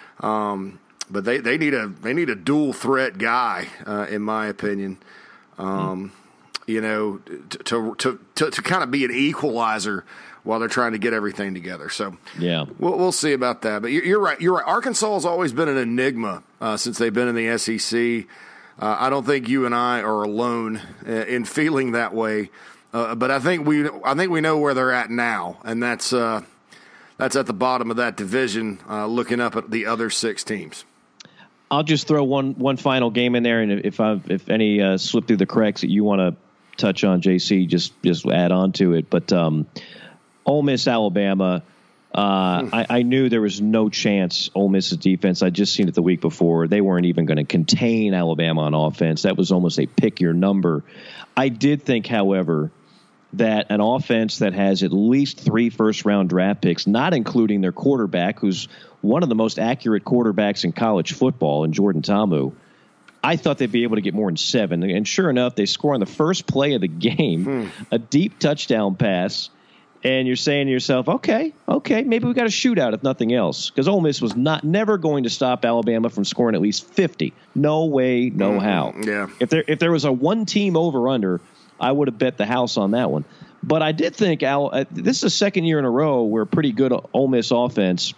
Um, but they, they need a they need a dual threat guy, uh, in my opinion. Um, mm. You know, to to to to kind of be an equalizer while they're trying to get everything together. So yeah, we'll we'll see about that. But you're right. You're right. Arkansas has always been an enigma uh, since they've been in the S E C. Uh, I don't think you and I are alone uh, in feeling that way. Uh, but I think we I think we know where they're at now, and that's uh, that's at the bottom of that division. Uh, looking up at the other six teams. I'll just throw one one final game in there, and if I if any uh, slip through the cracks that you want to touch on, J C, just just add on to it. But um, Ole Miss, Alabama, Uh, I, I knew there was no chance Ole Miss's defense. I'd just seen it the week before. They weren't even going to contain Alabama on offense. That was almost a pick your number. I did think, however, that an offense that has at least three first-round draft picks, not including their quarterback, who's one of the most accurate quarterbacks in college football, in Jordan Ta'amu, I thought they'd be able to get more than seven. And sure enough, they score on the first play of the game, hmm. a deep touchdown pass. And you're saying to yourself, okay, okay, maybe we got a shootout if nothing else, because Ole Miss was not never going to stop Alabama from scoring at least fifty. No way, no mm-hmm. how. Yeah. If there if there was a one team over under, I would have bet the house on that one. But I did think Al, uh, this is the second year in a row where pretty good Ole Miss offense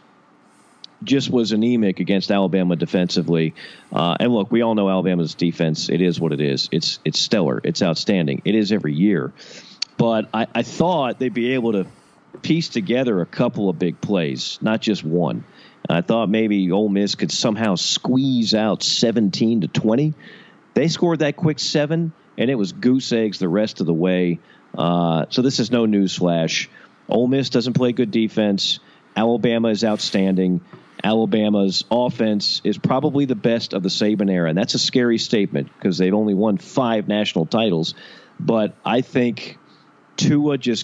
just was anemic against Alabama defensively. Uh, and look, we all know Alabama's defense. It is what it is. It's it's stellar. It's outstanding. It is every year. But I, I thought they'd be able to piece together a couple of big plays, not just one. And I thought maybe Ole Miss could somehow squeeze out seventeen to twenty. They scored that quick seven, and it was goose eggs the rest of the way. Uh, so this is no news flash. Ole Miss doesn't play good defense. Alabama is outstanding. Alabama's offense is probably the best of the Saban era. And that's a scary statement because they've only won five national titles. But I think Tua just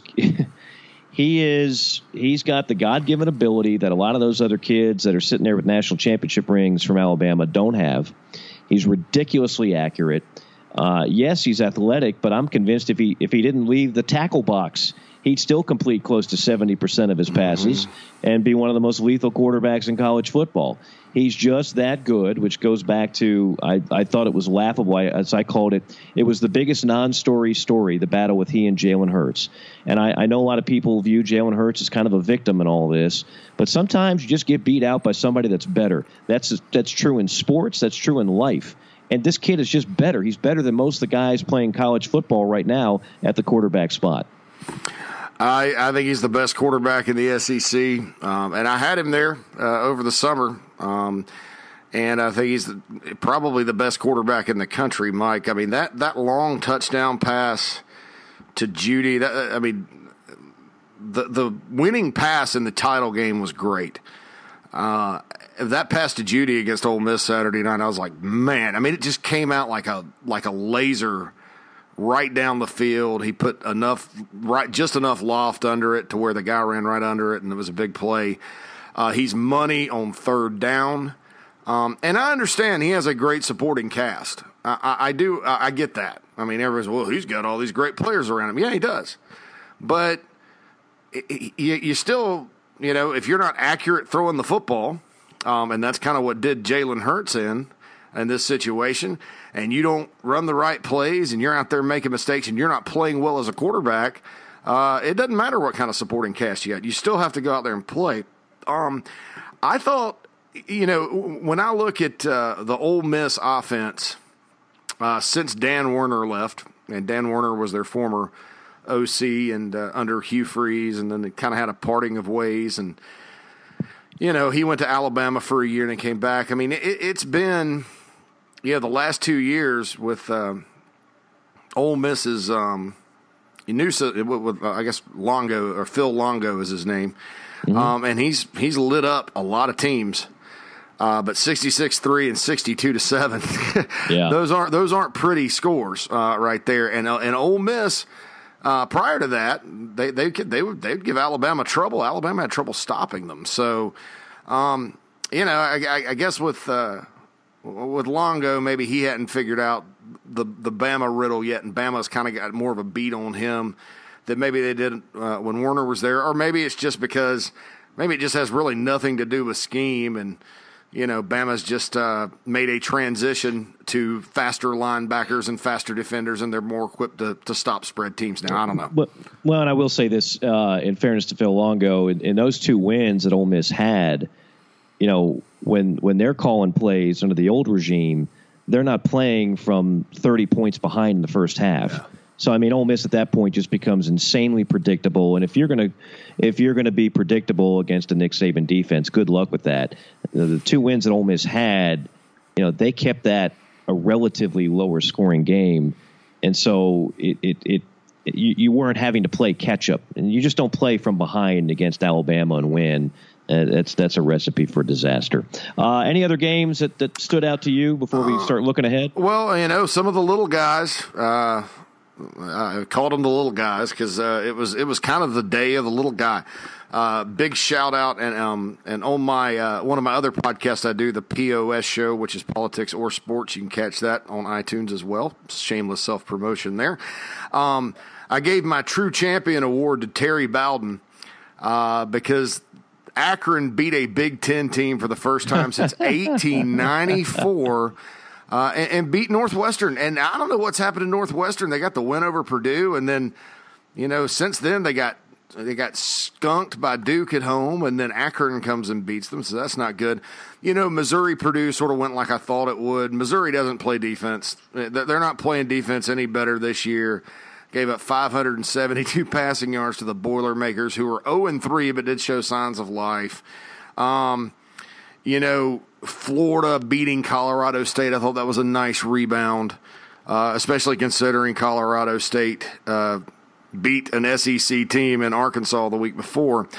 he is he's got the God-given ability that a lot of those other kids that are sitting there with national championship rings from Alabama don't have. He's ridiculously accurate. Uh, yes, he's athletic, but I'm convinced if he if he didn't leave the tackle box, he'd still complete close to seventy percent of his passes mm-hmm. and be one of the most lethal quarterbacks in college football. He's just that good, which goes back to, I, I thought it was laughable, as I called it. It was the biggest non-story story, the battle with he and Jalen Hurts. And I, I know a lot of people view Jalen Hurts as kind of a victim in all this, but sometimes you just get beat out by somebody that's better. That's that's true in sports. That's true in life. And this kid is just better. He's better than most of the guys playing college football right now at the quarterback spot. I, I think he's the best quarterback in the S E C, um, and I had him there uh, over the summer, um, and I think he's the, probably the best quarterback in the country, Mike. I mean, that, that long touchdown pass to Judy, that, I mean, the the winning pass in the title game was great. Uh, that pass to Judy against Ole Miss Saturday night, I was like, man, I mean, it just came out like a like a laser right down the field. He put enough, right, just enough loft under it to where the guy ran right under it, and it was a big play. Uh, he's money on third down. Um, and I understand he has a great supporting cast. I, I, I do. I, I get that. I mean, everyone's, well, he's got all these great players around him. Yeah, he does. But you, you still, you know, if you're not accurate throwing the football, um, and that's kind of what did Jalen Hurts in, in this situation, and you don't run the right plays and you're out there making mistakes and you're not playing well as a quarterback, uh, it doesn't matter what kind of supporting cast you got. You still have to go out there and play. Um, I thought, you know, when I look at uh, the Ole Miss offense uh, since Dan Werner left, and Dan Werner was their former O C and uh, under Hugh Freeze, and then they kind of had a parting of ways, and you know, he went to Alabama for a year and then came back. I mean, it, it's been, you know, the last two years with uh, Ole Miss's um, Nusa, with, uh, I guess Longo, or Phil Longo is his name, mm-hmm. um, and he's he's lit up a lot of teams. Uh, but sixty-six three and sixty-two to seven, yeah. those aren't those aren't pretty scores uh, right there. And uh, and Ole Miss, uh, prior to that, they they could, they would they'd give Alabama trouble. Alabama had trouble stopping them. So, um, you know, I, I, I guess with uh, with Longo, maybe he hadn't figured out the the Bama riddle yet, and Bama's kind of got more of a beat on him than maybe they did uh, when Werner was there, or maybe it's just because maybe it just has really nothing to do with scheme and. You know, Bama's just uh, made a transition to faster linebackers and faster defenders, and they're more equipped to, to stop spread teams now. I don't know. Well, well and I will say this, uh, in fairness to Phil Longo, in, in those two wins that Ole Miss had, you know, when when they're calling plays under the old regime, they're not playing from thirty points behind in the first half. Yeah. So I mean, Ole Miss at that point just becomes insanely predictable. And if you're gonna, if you're gonna be predictable against a Nick Saban defense, good luck with that. The, the two wins that Ole Miss had, you know, they kept that a relatively lower scoring game, and so it it it, you, you weren't having to play catch up, and you just don't play from behind against Alabama and win. Uh, that's that's a recipe for disaster. Uh, any other games that, that stood out to you before we start looking ahead? Well, you know, some of the little guys. Uh, I called them the little guys because uh, it was it was kind of the day of the little guy. Uh, big shout out and um and on my uh, one of my other podcasts I do, the P O S show, which is politics or sports. You can catch that on iTunes as well. Shameless self promotion there. Um, I gave my True Champion award to Terry Bowden uh, because Akron beat a Big Ten team for the first time since eighteen ninety-four uh, and, and beat Northwestern. And I don't know what's happened to Northwestern. They got the win over Purdue, and then, you know, since then they got they got skunked by Duke at home, and then Akron comes and beats them, so that's not good. You know, Missouri-Purdue sort of went like I thought it would. Missouri doesn't play defense. They're not playing defense any better this year. Gave up five hundred seventy-two passing yards to the Boilermakers, who were oh and three but did show signs of life. Um, you know, Florida beating Colorado State, I thought that was a nice rebound, uh, especially considering Colorado State uh, beat an S E C team in Arkansas the week before.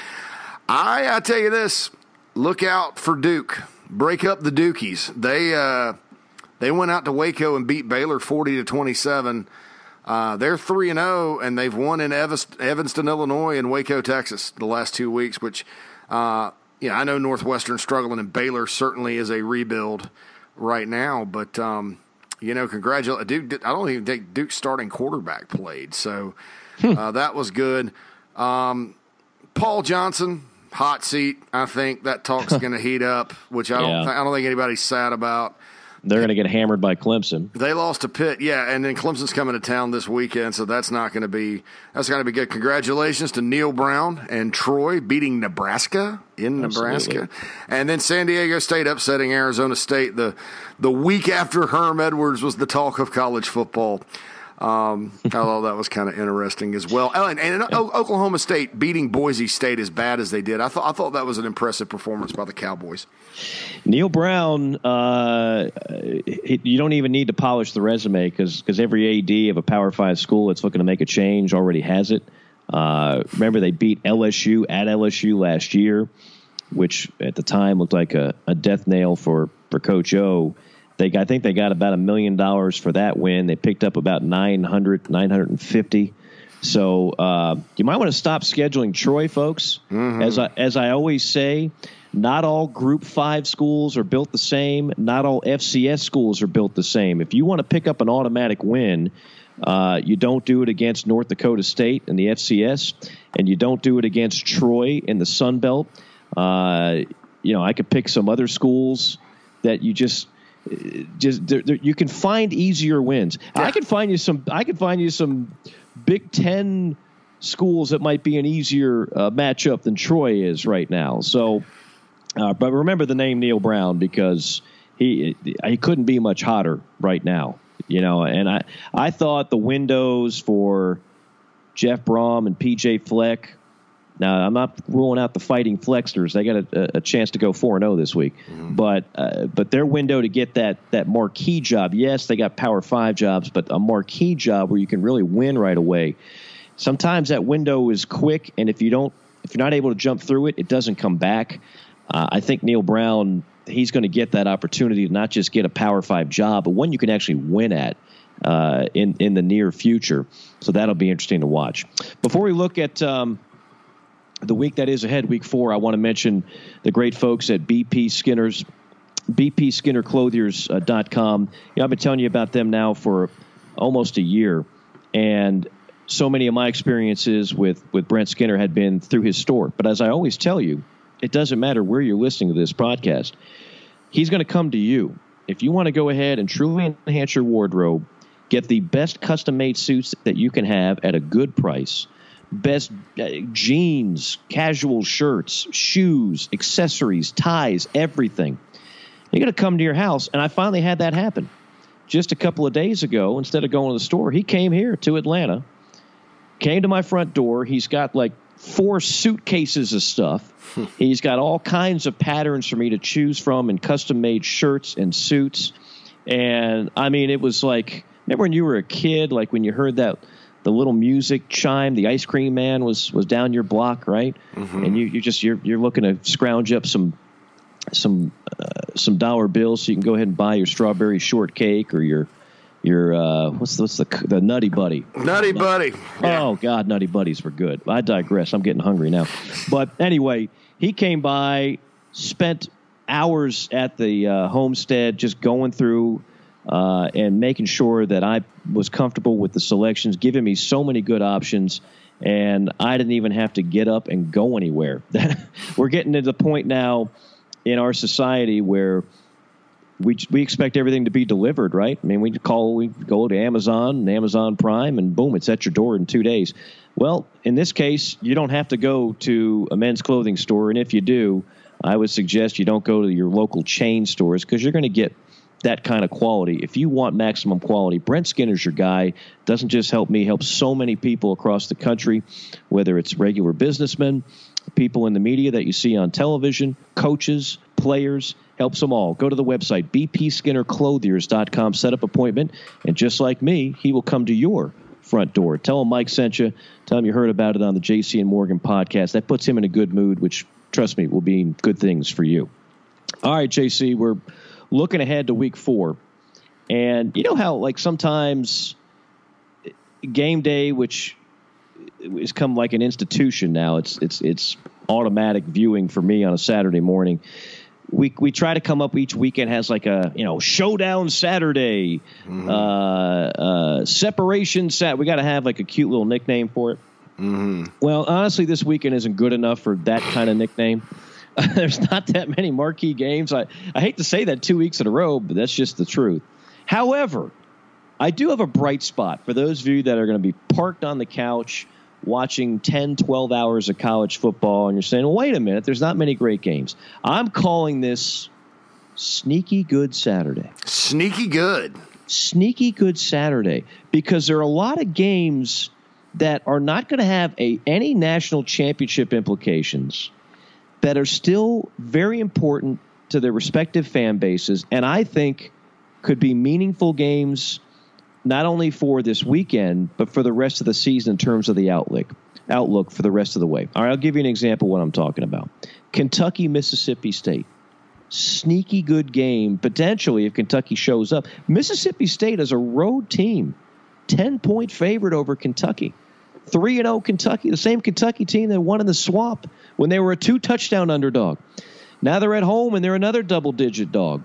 I, I tell you this, look out for Duke. Break up the Dukies. They uh, they went out to Waco and beat Baylor forty to twenty-seven. Uh, they're three and oh, and they've won in Evanston, Illinois, and Waco, Texas, the last two weeks. Which, uh, yeah, I know Northwestern's struggling, and Baylor certainly is a rebuild right now. But um, you know, congratulations, Duke. I don't even think Duke's starting quarterback played, so uh, that was good. Um, Paul Johnson, hot seat. I think that talk's going to heat up, which I don't. Yeah. Th- I don't think anybody's sad about. They're going to get hammered by Clemson. They lost to Pitt, yeah, and then Clemson's coming to town this weekend, so that's not going to be that's going to be good. Congratulations to Neil Brown and Troy beating Nebraska in Nebraska, Absolutely. And then San Diego State upsetting Arizona State the the week after Herm Edwards was the talk of college football. Um, I thought that was kind of interesting as well. Oh, and, and o- Oklahoma State beating Boise State as bad as they did. I thought I thought that was an impressive performance by the Cowboys. Neil Brown, uh, it, you don't even need to polish the resume because because every A D of a Power Five school that's looking to make a change already has it. Uh, remember, they beat L S U at L S U last year, which at the time looked like a, a death nail for, for Coach O. They, I think they got about a million dollars for that win. They picked up about nine hundred, nine hundred fifty. So uh, you might want to stop scheduling Troy, folks. Mm-hmm. As I as I always say, not all Group Five schools are built the same. Not all F C S schools are built the same. If you want to pick up an automatic win, uh, you don't do it against North Dakota State in the F C S, and you don't do it against Troy in the Sun Belt. Uh, you know, I could pick some other schools that you just. Just there, there, you can find easier wins. Yeah. I can find you some. I can find you some Big Ten schools that might be an easier uh, matchup than Troy is right now. So, uh, but remember the name Neil Brown because he he couldn't be much hotter right now. You know, and I I thought the windows for Jeff Brom and P J Fleck. Now, I'm not ruling out the Fighting Flexters. They got a, a chance to go four and oh this week. Mm-hmm. But uh, but their window to get that that marquee job, yes, they got Power five jobs, but a marquee job where you can really win right away. Sometimes that window is quick, and if you don't, if you're not able to jump through it, it doesn't come back. Uh, I think Neil Brown, he's going to get that opportunity to not just get a Power five job, but one you can actually win at uh, in, in the near future. So that'll be interesting to watch. Before we look at um, – the week that is ahead, week four, I want to mention the great folks at B P Skinner's, B P Skinner Clothiers dot com. You know, I've been telling you about them now for almost a year, and so many of my experiences with, with Brent Skinner had been through his store. But as I always tell you, it doesn't matter where you're listening to this podcast. He's going to come to you. If you want to go ahead and truly enhance your wardrobe, get the best custom-made suits that you can have at a good price, best uh, jeans, casual shirts, shoes, accessories, ties, everything. You're going to come to your house, and I finally had that happen. Just a couple of days ago, instead of going to the store, he came here to Atlanta, came to my front door. He's got like four suitcases of stuff. He's got all kinds of patterns for me to choose from and custom-made shirts and suits. And, I mean, it was like, remember when you were a kid, like when you heard that the little music chime. The ice cream man was was down your block, right? Mm-hmm. And you you just you're you're looking to scrounge up some some uh, some dollar bills so you can go ahead and buy your strawberry shortcake or your your uh, what's the, what's the the Nutty Buddy? Nutty Buddy. Yeah. Oh God, Nutty Buddies were good. I digress. I'm getting hungry now. But anyway, he came by, spent hours at the uh, homestead, just going through. Uh, and making sure that I was comfortable with the selections, giving me so many good options, and I didn't even have to get up and go anywhere. We're getting to the point now in our society where we we expect everything to be delivered, right? I mean, we call, we go to Amazon and Amazon Prime, and boom, it's at your door in two days. Well, in this case, you don't have to go to a men's clothing store, and if you do, I would suggest you don't go to your local chain stores because you're going to get that kind of quality. If you want maximum quality, Brent Skinner's your guy. Doesn't just help me, helps so many people across the country, whether it's regular businessmen, people in the media that you see on television, coaches, players, helps them all. Go to the website, b p skinner clothiers dot com, set up an appointment, and just like me, he will come to your front door. Tell him Mike sent you. Tell him you heard about it on the J C and Morgan podcast. That puts him in a good mood, which, trust me, will be good things for you. All right, J C, we're looking ahead to week four. And you know how, like, sometimes game day, which has come like an institution now, it's it's it's automatic viewing for me on a Saturday morning. We we try to come up each weekend has like a, you know, showdown Saturday, mm-hmm. uh, uh, separation Sat. We got to have like a cute little nickname for it. Mm-hmm. Well, honestly, this weekend isn't good enough for that kind of nickname. There's not that many marquee games. I, I hate to say that two weeks in a row, but that's just the truth. However, I do have a bright spot for those of you that are going to be parked on the couch watching ten, twelve hours of college football, and you're saying, well, wait a minute, there's not many great games. I'm calling this Sneaky Good Saturday. Sneaky Good. Sneaky Good Saturday, because there are a lot of games that are not going to have a any national championship implications that are still very important to their respective fan bases, and I think could be meaningful games not only for this weekend, but for the rest of the season in terms of the outlook, outlook for the rest of the way. All right, I'll give you an example of what I'm talking about. Kentucky, Mississippi State. Sneaky good game, potentially, if Kentucky shows up. Mississippi State is a road team, ten-point favorite over Kentucky. three and oh Kentucky, the same Kentucky team that won in the swamp when they were a two-touchdown underdog. Now they're at home, and they're another double-digit dog.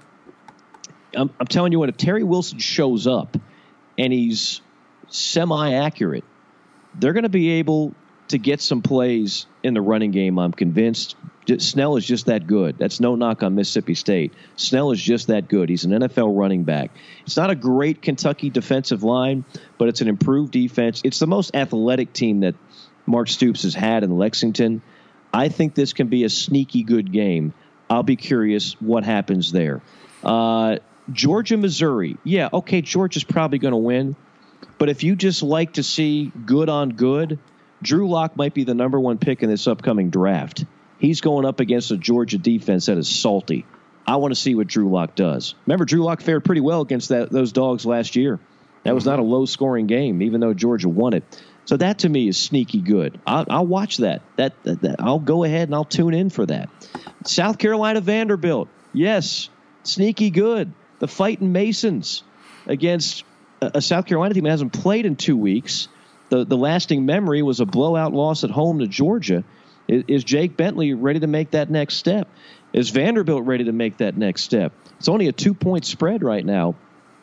I'm, I'm telling you what, if Terry Wilson shows up and he's semi-accurate, they're going to be able to get some plays in the running game, I'm convinced. Snell is just that good. That's no knock on Mississippi State. Snell is just that good. He's an N F L running back. It's not a great Kentucky defensive line, but it's an improved defense. It's the most athletic team that Mark Stoops has had in Lexington. I think this can be a sneaky good game. I'll be curious what happens there. Uh, Georgia, Missouri. Yeah, okay, Georgia's probably going to win. But if you just like to see good on good, Drew Lock might be the number one pick in this upcoming draft. He's going up against a Georgia defense that is salty. I want to see what Drew Lock does. Remember, Drew Lock fared pretty well against that, those dogs last year. That was not a low-scoring game, even though Georgia won it. So that, to me, is sneaky good. I'll, I'll watch that. That, that, that. I'll go ahead and I'll tune in for that. South Carolina, Vanderbilt. Yes, sneaky good. The Fighting Masons against a, a South Carolina team that hasn't played in two weeks. The, the lasting memory was a blowout loss at home to Georgia. Is, is Jake Bentley ready to make that next step? Is Vanderbilt ready to make that next step? It's only a two-point spread right now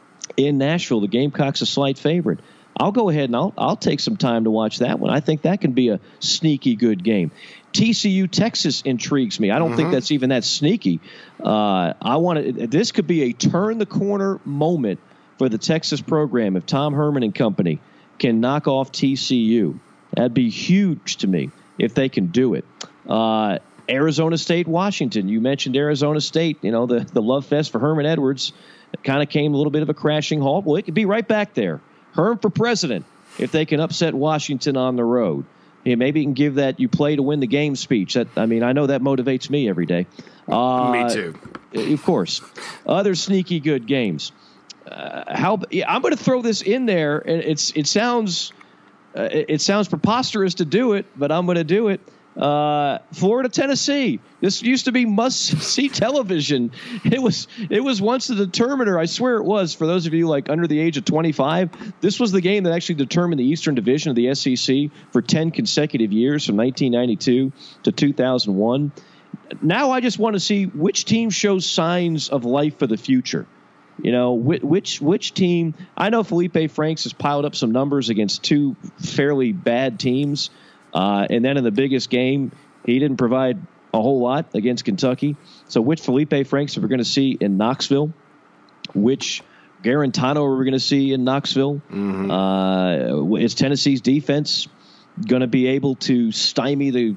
in Nashville. The Gamecocks a slight favorite. I'll go ahead and I'll I'll take some time to watch that one. I think that can be a sneaky good game. T C U Texas intrigues me. I don't mm-hmm. think that's even that sneaky. Uh, I want to. This could be a turn the corner moment for the Texas program if Tom Herman and company can knock off T C U. That'd be huge to me if they can do it. Uh, Arizona State, Washington. You mentioned Arizona State. You know, the the love fest for Herman Edwards kind of came a little bit of a crashing halt. Well, it could be right back there. Herm for president if they can upset Washington on the road. Yeah, maybe you can give that "you play to win the game" speech. That I mean, I know that motivates me every day. Uh, me too. Of course. Other sneaky good games. Uh, how yeah, I'm going to throw this in there, and it's it sounds uh, it, it sounds preposterous to do it, but I'm going to do it. Uh, Florida, Tennessee. This used to be must-see television. It was it was once the determiner. I swear it was. For those of you like under the age of twenty-five, this was the game that actually determined the Eastern Division of the S E C for ten consecutive years, from nineteen ninety-two to two thousand one. Now I just want to see which team shows signs of life for the future. You know, which which, which team. I know Felipe Franks has piled up some numbers against two fairly bad teams. Uh, and then in the biggest game, he didn't provide a whole lot against Kentucky. So which Felipe Franks are we going to see in Knoxville? Which Garantano are we going to see in Knoxville? Mm-hmm. Uh, is Tennessee's defense going to be able to stymie the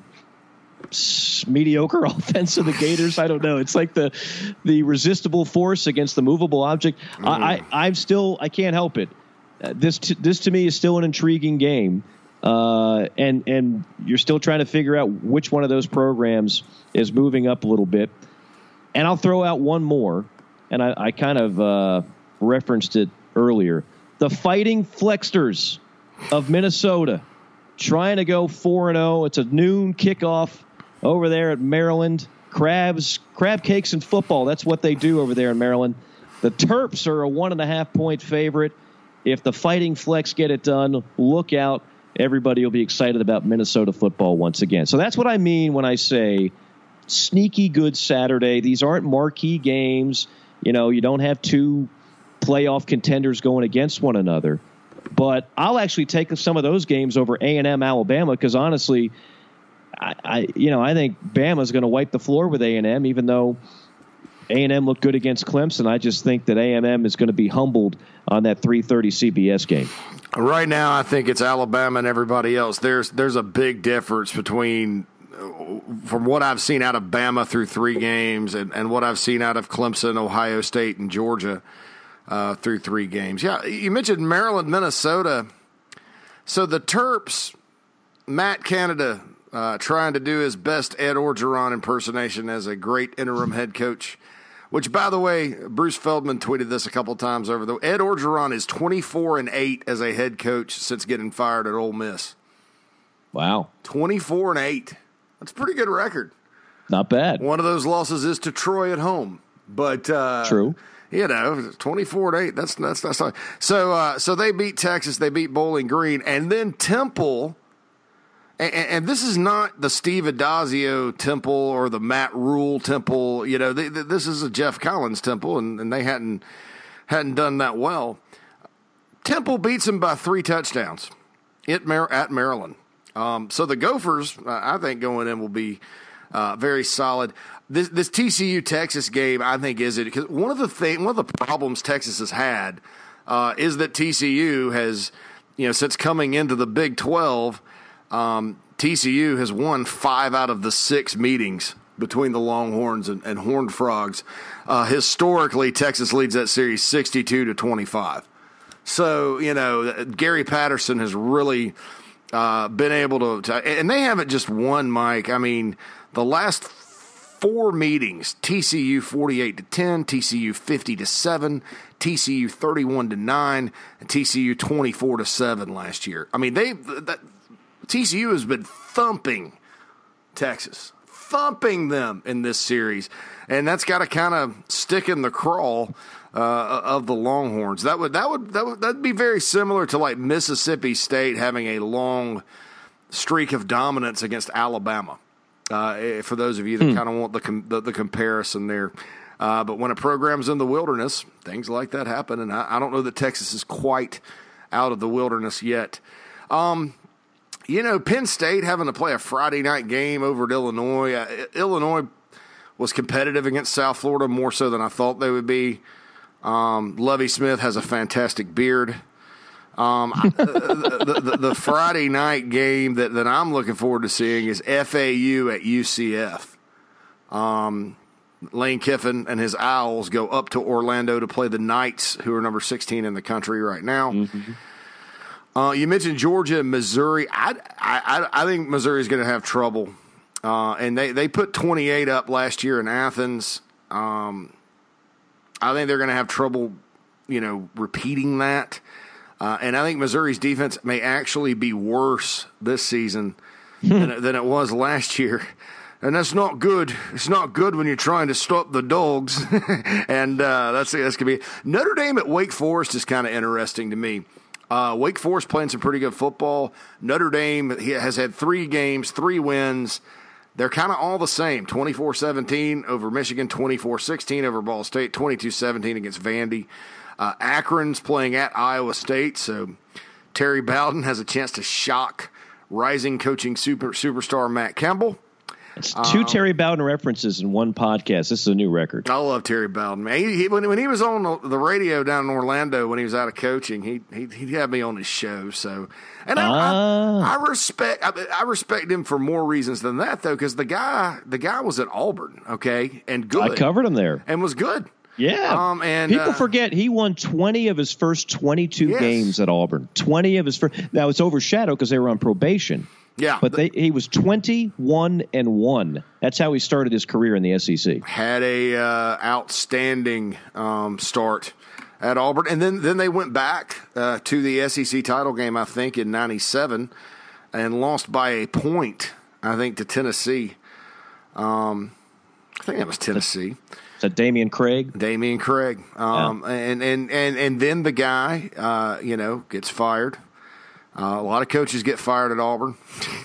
mediocre offense of the Gators? I don't know. It's like the the resistible force against the movable object. Mm-hmm. I, I I'm still I can't help it. Uh, this t- this to me is still an intriguing game. Uh, and and you're still trying to figure out which one of those programs is moving up a little bit. And I'll throw out one more, and I, I kind of uh, referenced it earlier. The Fighting Flexters of Minnesota, trying to go four and oh. It's a noon kickoff over there at Maryland. Crabs, crab cakes and football, that's what they do over there in Maryland. The Terps are a one and a half point favorite. If the Fighting Flex get it done, look out. Everybody will be excited about Minnesota football once again. So that's what I mean when I say sneaky good Saturday. These aren't marquee games. You know, you don't have two playoff contenders going against one another. But I'll actually take some of those games over A and M Alabama because, honestly, I, I you know I think Bama's going to wipe the floor with A and M, even though A and M looked good against Clemson. I just think that A and M is going to be humbled on that three thirty C B S game. Right now, I think it's Alabama and everybody else. There's there's a big difference between, from what I've seen out of Bama through three games and, and what I've seen out of Clemson, Ohio State, and Georgia uh, through three games. Yeah, you mentioned Maryland, Minnesota. So the Terps, Matt Canada uh, trying to do his best Ed Orgeron impersonation as a great interim head coach. Which, by the way, Bruce Feldman tweeted this a couple times over the. Ed Orgeron is twenty-four and eight as a head coach since getting fired at Ole Miss. Wow, twenty-four and eight. That's a pretty good record. Not bad. One of those losses is to Troy at home, but uh, true. You know, twenty-four and eight. That's that's that's not. So uh, so they beat Texas. They beat Bowling Green, and then Temple. And, and this is not the Steve Adazio Temple or the Matt Rule Temple. You know, they, they, this is a Jeff Collins Temple, and, and they hadn't hadn't done that well. Temple beats them by three touchdowns at, Mar- at Maryland. Um, so the Gophers, uh, I think, going in will be uh, very solid. This, this T C U Texas game, I think, is it because one of the thing, one of the problems Texas has had uh, is that T C U has, you know, since coming into the Big twelve. Um, T C U has won five out of the six meetings between the Longhorns and, and Horned Frogs. Uh, historically, Texas leads that series sixty-two to twenty-five. So, you know, Gary Patterson has really uh, been able to, to – and they haven't just won, Mike. I mean, the last four meetings, T C U forty-eight to ten, T C U fifty to seven, T C U thirty-one to nine, and T C U twenty-four to seven last year. I mean, they that, – T C U has been thumping Texas, thumping them in this series, and that's got to kind of stick in the crawl uh, of the Longhorns. That would that would that would that'd be very similar to like Mississippi State having a long streak of dominance against Alabama. Uh, for those of you that hmm. kind of want the, com- the the comparison there, uh, but when a program's in the wilderness, things like that happen, and I, I don't know that Texas is quite out of the wilderness yet. Um, You know, Penn State having to play a Friday night game over at Illinois. Uh, Illinois was competitive against South Florida more so than I thought they would be. Um, Lovie Smith has a fantastic beard. Um, the, the, the, the Friday night game that, that I'm looking forward to seeing is F A U at U C F. Um, Lane Kiffin and his Owls go up to Orlando to play the Knights, who are number sixteen in the country right now. Mm-hmm. Uh, you mentioned Georgia and Missouri. I I, I think Missouri is going to have trouble, uh, and they, they put twenty-eight up last year in Athens. Um, I think they're going to have trouble, you know, repeating that. Uh, and I think Missouri's defense may actually be worse this season than, it, than it was last year. And that's not good. It's not good when you're trying to stop the dogs. and uh, that's that's going to be – Notre Dame at Wake Forest is kind of interesting to me. Uh, Wake Forest playing some pretty good football. Notre Dame has had three games, three wins. They're kind of all the same, twenty-four seventeen over Michigan, twenty-four sixteen over Ball State, twenty-two seventeen against Vandy. Uh, Akron's playing at Iowa State, so Terry Bowden has a chance to shock rising coaching super superstar Matt Campbell. It's two um, Terry Bowden references in one podcast. This is a new record. I love Terry Bowden, man. He, he, when, when he was on the radio down in Orlando when he was out of coaching, he he he had me on his show. So, and I, uh, I, I respect I, I respect him for more reasons than that, though, because the guy the guy was at Auburn, okay, and good. I covered him there and was good. Yeah. Um, and people uh, forget he won twenty of his first twenty-two yes. games at Auburn. twenty of his first. Now it's overshadowed because they were on probation. Yeah, but they, he was twenty-one and one. That's how he started his career in the S E C. Had a uh, outstanding um, start at Auburn, and then then they went back uh, to the S E C title game, I think, in ninety-seven, and lost by a point, I think, to Tennessee. Um, I think that was Tennessee. Is that Damian Craig? Damian Craig, um, yeah. and, and and and then the guy, uh, you know, gets fired. Uh, a lot of coaches get fired at Auburn,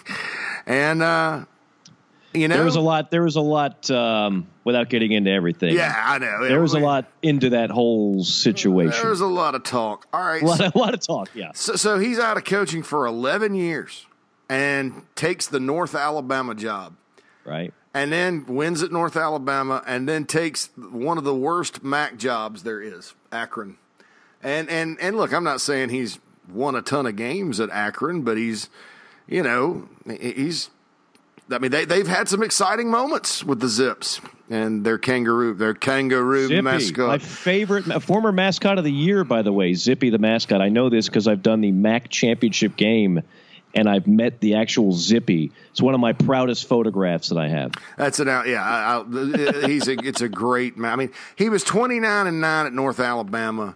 and uh, you know there was a lot. There was a lot um, without getting into everything. Yeah, I know. There was a lot into that whole situation. There was a lot of talk. All right, a lot, so, a lot of talk. Yeah. So, so he's out of coaching for eleven years and takes the North Alabama job, right? And then wins at North Alabama, and then takes one of the worst M A C jobs there is, Akron. And and and look, I'm not saying he's won a ton of games at Akron, but he's, you know, he's, I mean, they, they've had some exciting moments with the Zips and their kangaroo, their kangaroo Zippy, mascot. My favorite, former mascot of the year, by the way, Zippy the mascot. I know this because I've done the M A C championship game, and I've met the actual Zippy. It's one of my proudest photographs that I have. That's an out, yeah. I, I, he's a, it's a great, I mean, he was twenty-nine and nine at North Alabama.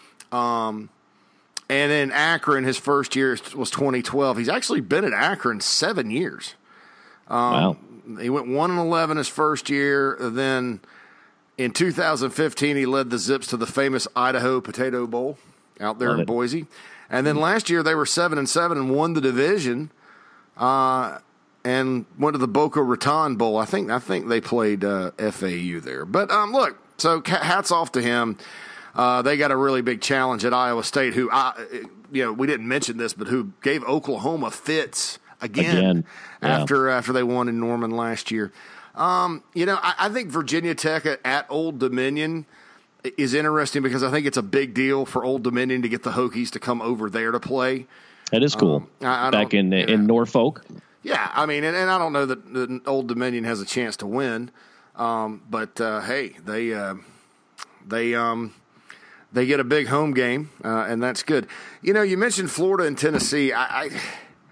Um, And then Akron, his first year was twenty twelve. He's actually been at Akron seven years. Um, wow. He went one and eleven his first year. Then in two thousand fifteen, he led the Zips to the famous Idaho Potato Bowl out there Love in it. Boise. And then last year they were seven and seven and won the division, uh, and went to the Boca Raton Bowl. I think I think they played uh, F A U there. But um, look, so hats off to him. Uh, they got a really big challenge at Iowa State, who, I, you know, we didn't mention this, but who gave Oklahoma fits again, again. Yeah. after after they won in Norman last year. Um, you know, I, I think Virginia Tech at, at Old Dominion is interesting because I think it's a big deal for Old Dominion to get the Hokies to come over there to play. That is cool. Um, I, I Back in you know, in Norfolk. Yeah, I mean, and, and I don't know that, that Old Dominion has a chance to win, um, but uh, hey, they uh, they. Um, They get a big home game, uh, and that's good. You know, you mentioned Florida and Tennessee. I, I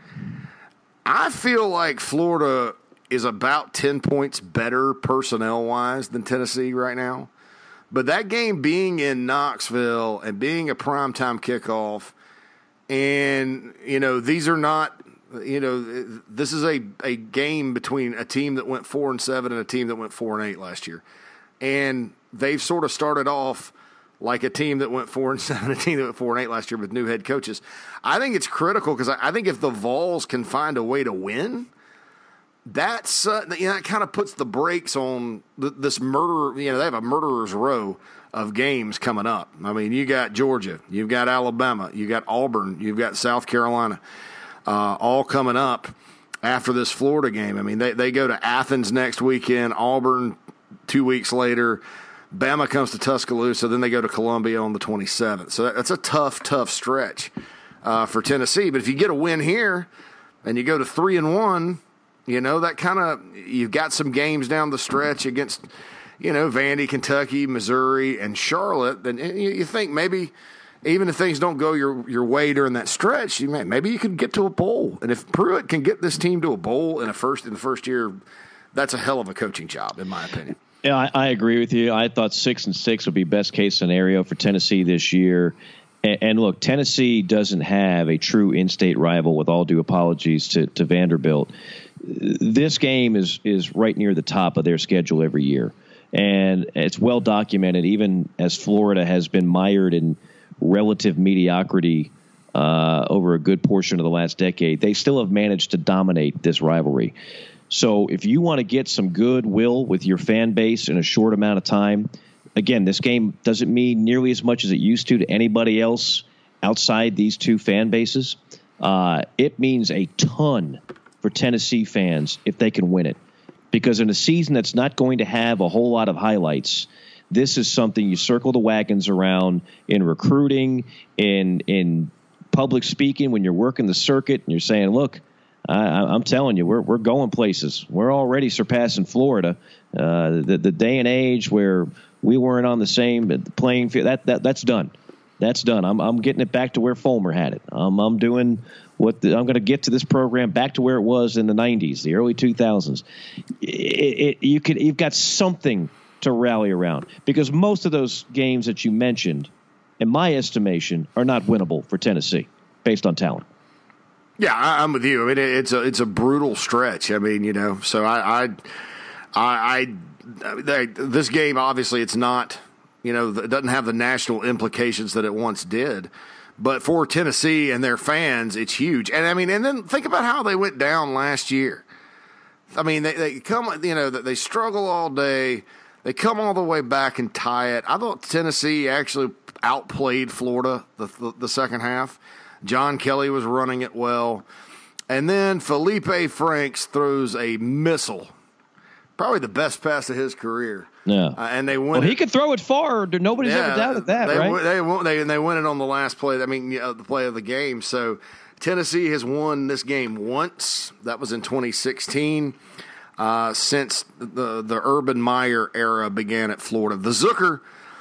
I feel like Florida is about ten points better personnel-wise than Tennessee right now. But that game being in Knoxville and being a primetime kickoff, and, you know, these are not, you know, this is a, a game between a team that went four and seven and a team that went four and eight last year. And they've sort of started off like a team that went four and seven, a team that went four and eight last year with new head coaches. I think it's critical because I, I think if the Vols can find a way to win, that's uh, you know, that kind of puts the brakes on th- this murder. You know, they have a murderer's row of games coming up. I mean, you got Georgia, you've got Alabama, you got Auburn, you've got South Carolina, uh, all coming up after this Florida game. I mean, they they go to Athens next weekend, Auburn two weeks later. Bama comes to Tuscaloosa, then they go to Columbia on the twenty-seventh. So that's a tough, tough stretch uh, for Tennessee. But if you get a win here and you go to three and one, you know, that kind of – you've got some games down the stretch against, you know, Vandy, Kentucky, Missouri, and Charlotte. Then you, you think maybe even if things don't go your, your way during that stretch, you may, maybe you could get to a bowl. And if Pruitt can get this team to a bowl in, a first, in the first year, that's a hell of a coaching job, in my opinion. Yeah, I, I agree with you. I thought six and six would be best case scenario for Tennessee this year. And, and look, Tennessee doesn't have a true in-state rival, with all due apologies to, to Vanderbilt. This game is is right near the top of their schedule every year. And it's well documented, even as Florida has been mired in relative mediocrity uh, over a good portion of the last decade, they still have managed to dominate this rivalry. So if you want to get some goodwill with your fan base in a short amount of time, again, this game doesn't mean nearly as much as it used to to anybody else outside these two fan bases. Uh, it means a ton for Tennessee fans if they can win it. Because in a season that's not going to have a whole lot of highlights, this is something you circle the wagons around in recruiting, in in public speaking, when you're working the circuit and you're saying, look, I, I'm telling you, we're we're going places. We're already surpassing Florida. Uh, the, the day and age where we weren't on the same playing field, that, that, that's done. That's done. I'm I'm getting it back to where Fulmer had it. Um, I'm doing what the, I'm going to get to this program back to where it was in the nineties, the early two thousands. It, it, you could you've got something to rally around, because most of those games that you mentioned, in my estimation, are not winnable for Tennessee based on talent. Yeah, I, I'm with you. I mean, it's a it's a brutal stretch. I mean, you know, so I I I, I they, this game, obviously it's not. You know, it doesn't have the national implications that it once did. But for Tennessee and their fans, it's huge. And, I mean, and then think about how they went down last year. I mean, they, they come, you know, they struggle all day. They come all the way back and tie it. I thought Tennessee actually outplayed Florida the, the, the second half. John Kelly was running it well. And then Felipe Franks throws a missile. Probably the best pass of his career. Yeah, uh, and they win. Well, it. he could throw it far. Nobody's yeah, ever doubted that, they, right? They, they, they, they win it on the last play. I mean, you know, the play of the game. So Tennessee has won this game once. That was in twenty sixteen. Uh, since the the Urban Meyer era began at Florida, the Zucker.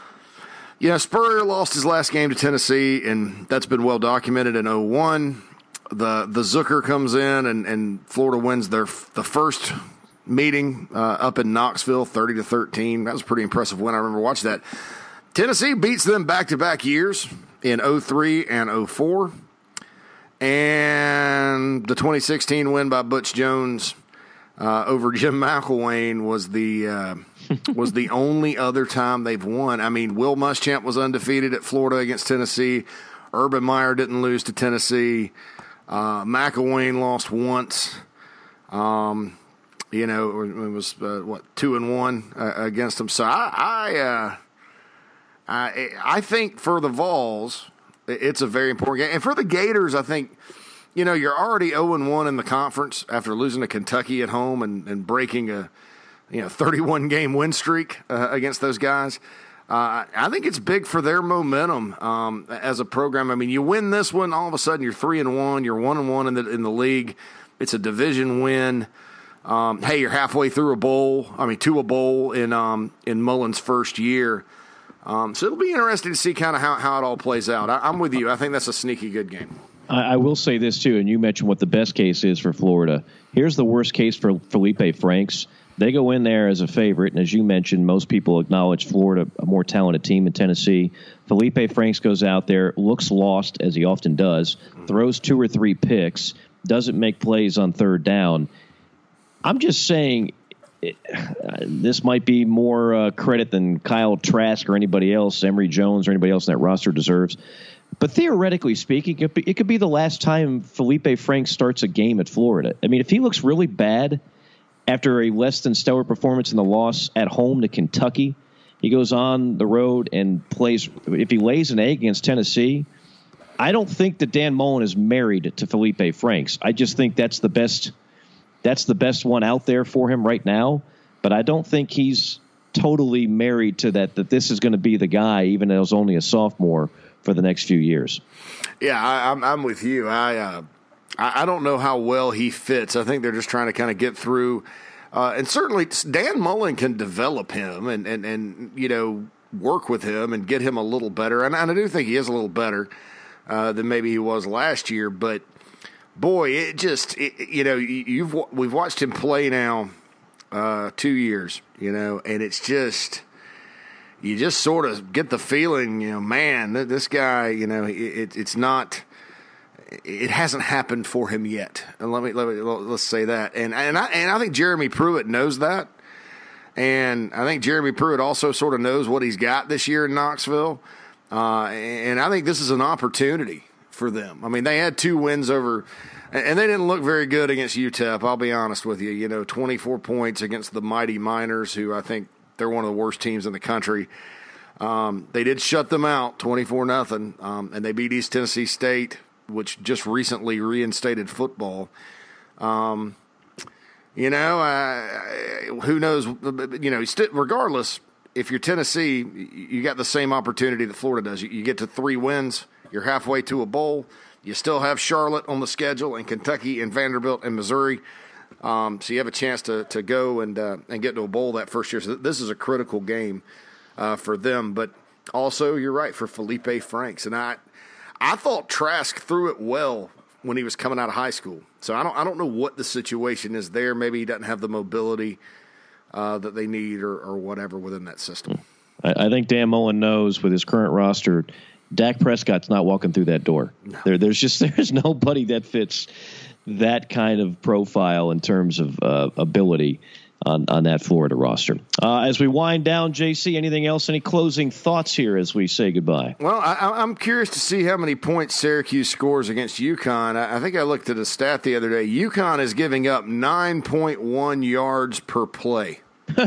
You know, Spurrier lost his last game to Tennessee, and that's been well documented in oh one. The the Zucker comes in, and, and Florida wins their the first meeting uh, up in Knoxville, thirty to thirteen. That was a pretty impressive win. I remember watching that. Tennessee beats them back-to-back years in oh three and oh four. And the twenty sixteen win by Butch Jones uh, over Jim McElwain was the uh, was the only other time they've won. I mean, Will Muschamp was undefeated at Florida against Tennessee. Urban Meyer didn't lose to Tennessee. Uh, McElwain lost once. Um You know, it was uh, what two and one uh, against them. So I, I, uh, I, I think for the Vols, it's a very important game, and for the Gators, I think, you know, you're already zero and one in the conference after losing to Kentucky at home and, and breaking a, you know, thirty-one game win streak uh, against those guys. Uh, I think it's big for their momentum um, as a program. I mean, you win this one, all of a sudden you're three and one, you're one and one in the in the league. It's a division win. Um, hey, you're halfway through a bowl. I mean, to a bowl in um, in Mullen's first year. Um, so it'll be interesting to see kind of how, how it all plays out. I, I'm with you. I think that's a sneaky good game. I, I will say this, too, and you mentioned what the best case is for Florida. Here's the worst case for Felipe Franks. They go in there as a favorite, and as you mentioned, most people acknowledge Florida a more talented team in Tennessee. Felipe Franks goes out there, looks lost, as he often does, throws two or three picks, doesn't make plays on third down. I'm just saying it, uh, this might be more uh, credit than Kyle Trask or anybody else, Emory Jones or anybody else in that roster deserves. But theoretically speaking, it could be, it could be the last time Felipe Franks starts a game at Florida. I mean, if he looks really bad after a less than stellar performance in the loss at home to Kentucky, he goes on the road and plays. If he lays an egg against Tennessee, I don't think that Dan Mullen is married to Felipe Franks. I just think that's the best – That's the best one out there for him right now, but I don't think he's totally married to that, that this is going to be the guy, even though he's only a sophomore, for the next few years. Yeah, I, I'm, I'm with you. I, uh, I I don't know how well he fits. I think they're just trying to kind of get through. Uh, and certainly Dan Mullen can develop him and, and, and, you know, work with him and get him a little better. And, and I do think he is a little better uh, than maybe he was last year, but boy, it just, it, you know, you've we've watched him play now uh, two years, you know, and it's just, you just sort of get the feeling, you know, man, this guy, you know, it, it's not, it hasn't happened for him yet. And let me, let me let's say that. And and I and I think Jeremy Pruitt knows that. And I think Jeremy Pruitt also sort of knows what he's got this year in Knoxville. Uh, and I think this is an opportunity for them. I mean, they had two wins over, and they didn't look very good against U T E P, I'll be honest with you. You know, twenty-four points against the mighty Miners, who I think they're one of the worst teams in the country. Um, they did shut them out, twenty-four nothing, um, and they beat East Tennessee State, which just recently reinstated football. Um, you know, uh, who knows? You know, regardless, if you're Tennessee, you got the same opportunity that Florida does. You get to three wins, you're halfway to a bowl. You still have Charlotte on the schedule, and Kentucky and Vanderbilt and Missouri. Um, so you have a chance to to go and uh, and get to a bowl that first year. So this is a critical game uh, for them. But also, you're right, for Felipe Franks. And I I thought Trask threw it well when he was coming out of high school. So I don't I don't know what the situation is there. Maybe he doesn't have the mobility Uh, that they need or, or whatever within that system. I, I think Dan Mullen knows with his current roster, Dak Prescott's not walking through that door. No. There, there's just there's nobody that fits that kind of profile in terms of uh, ability on, on that Florida roster. Uh, as we wind down, J C, anything else? Any closing thoughts here as we say goodbye? Well, I, I'm curious to see how many points Syracuse scores against UConn. I, I think I looked at a stat the other day. UConn is giving up nine point one yards per play.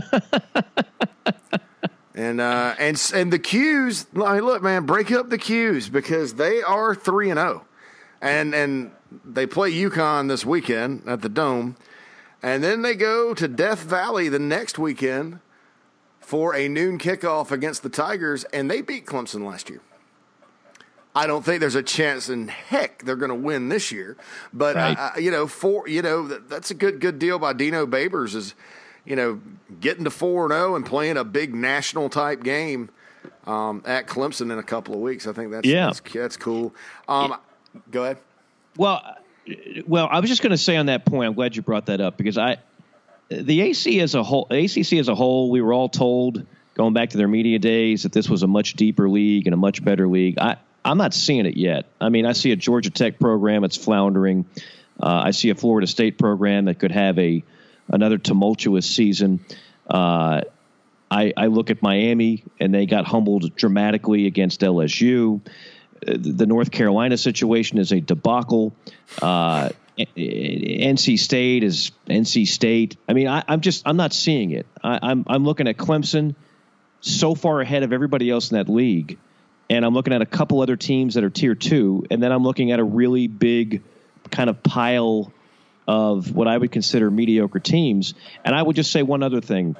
and uh, and and the Qs, I mean, look, man, break up the Qs because they are three and zero, and and they play UConn this weekend at the Dome. And then they go to Death Valley the next weekend for a noon kickoff against the Tigers, and they beat Clemson last year. I don't think there's a chance in heck they're going to win this year, but right. uh, you know, for you know, that's a good good deal by Dino Babers is, you know, getting to four and zero and playing a big national type game um, at Clemson in a couple of weeks. I think that's yeah. that's, that's cool. Um, yeah. Go ahead. Well. Well, I was just going to say on that point, I'm glad you brought that up because I, the A C as a whole, A C C as a whole, we were all told going back to their media days that this was a much deeper league and a much better league. I, I'm not seeing it yet. I mean, I see a Georgia Tech program that's floundering. Uh, I see a Florida State program that could have a another tumultuous season. Uh, I, I look at Miami and they got humbled dramatically against L S U. The North Carolina situation is a debacle. Uh, N C State is N C State. I mean, I, I'm just I'm not seeing it. I, I'm I'm looking at Clemson so far ahead of everybody else in that league, and I'm looking at a couple other teams that are tier two, and then I'm looking at a really big kind of pile of what I would consider mediocre teams. And I would just say one other thing.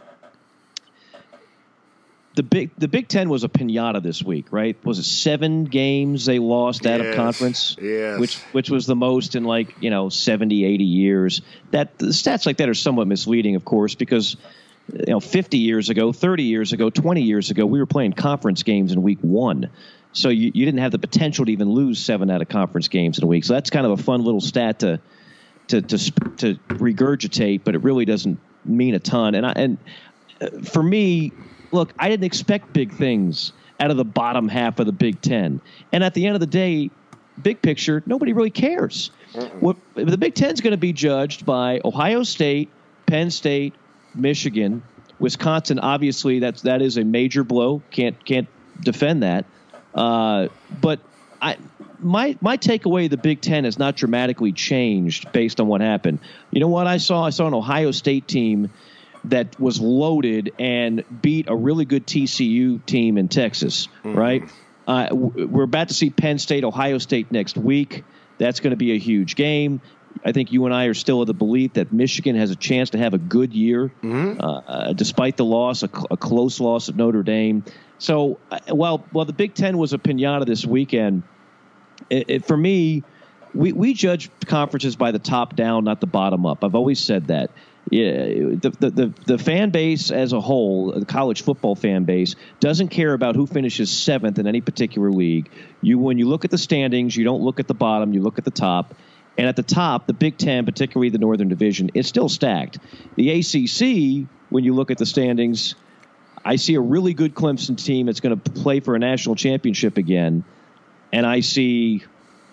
The Big the Big Ten was a piñata this week, right? Was it seven games they lost out yes, of conference? Yes. Which which was the most in like, you know, seventy, eighty years. That the stats like that are somewhat misleading, of course, because you know, fifty years ago, thirty years ago, twenty years ago, we were playing conference games in week one. So you, you didn't have the potential to even lose seven out of conference games in a week. So that's kind of a fun little stat to to to to regurgitate, but it really doesn't mean a ton. And I, and for me, look, I didn't expect big things out of the bottom half of the Big Ten. And at the end of the day, big picture, nobody really cares. What, the Big Ten is going to be judged by Ohio State, Penn State, Michigan, Wisconsin. Obviously, that's that is a major blow. Can't can't defend that. Uh, but I my my takeaway of the Big Ten has not dramatically changed based on what happened. You know what I saw? I saw an Ohio State team that was loaded and beat a really good T C U team in Texas, mm-hmm. right? Uh, we're about to see Penn State, Ohio State next week. That's going to be a huge game. I think you and I are still of the belief that Michigan has a chance to have a good year, mm-hmm. uh, despite the loss, a, a close loss at Notre Dame. So while while the Big Ten was a piñata this weekend, it, it, for me, we, we judge conferences by the top down, not the bottom up. I've always said that. Yeah, the, the the the fan base as a whole, the college football fan base, doesn't care about who finishes seventh in any particular league. You when you look at the standings, you don't look at the bottom, you look at the top. And at the top, the Big Ten, particularly the Northern Division, is still stacked. The A C C, when you look at the standings, I see a really good Clemson team that's going to play for a national championship again, and I see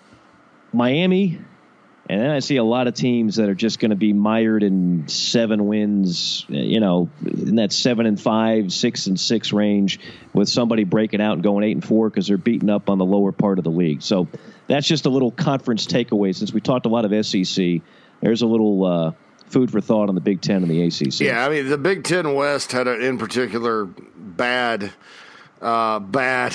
Miami, and then I see a lot of teams that are just going to be mired in seven wins, you know, in that seven and five, six and six range, with somebody breaking out and going eight and four because they're beating up on the lower part of the league. So that's just a little conference takeaway. Since we talked a lot of S E C, there's a little uh, food for thought on the Big Ten and the A C C. Yeah, I mean, the Big Ten West had an in particular bad, uh, bad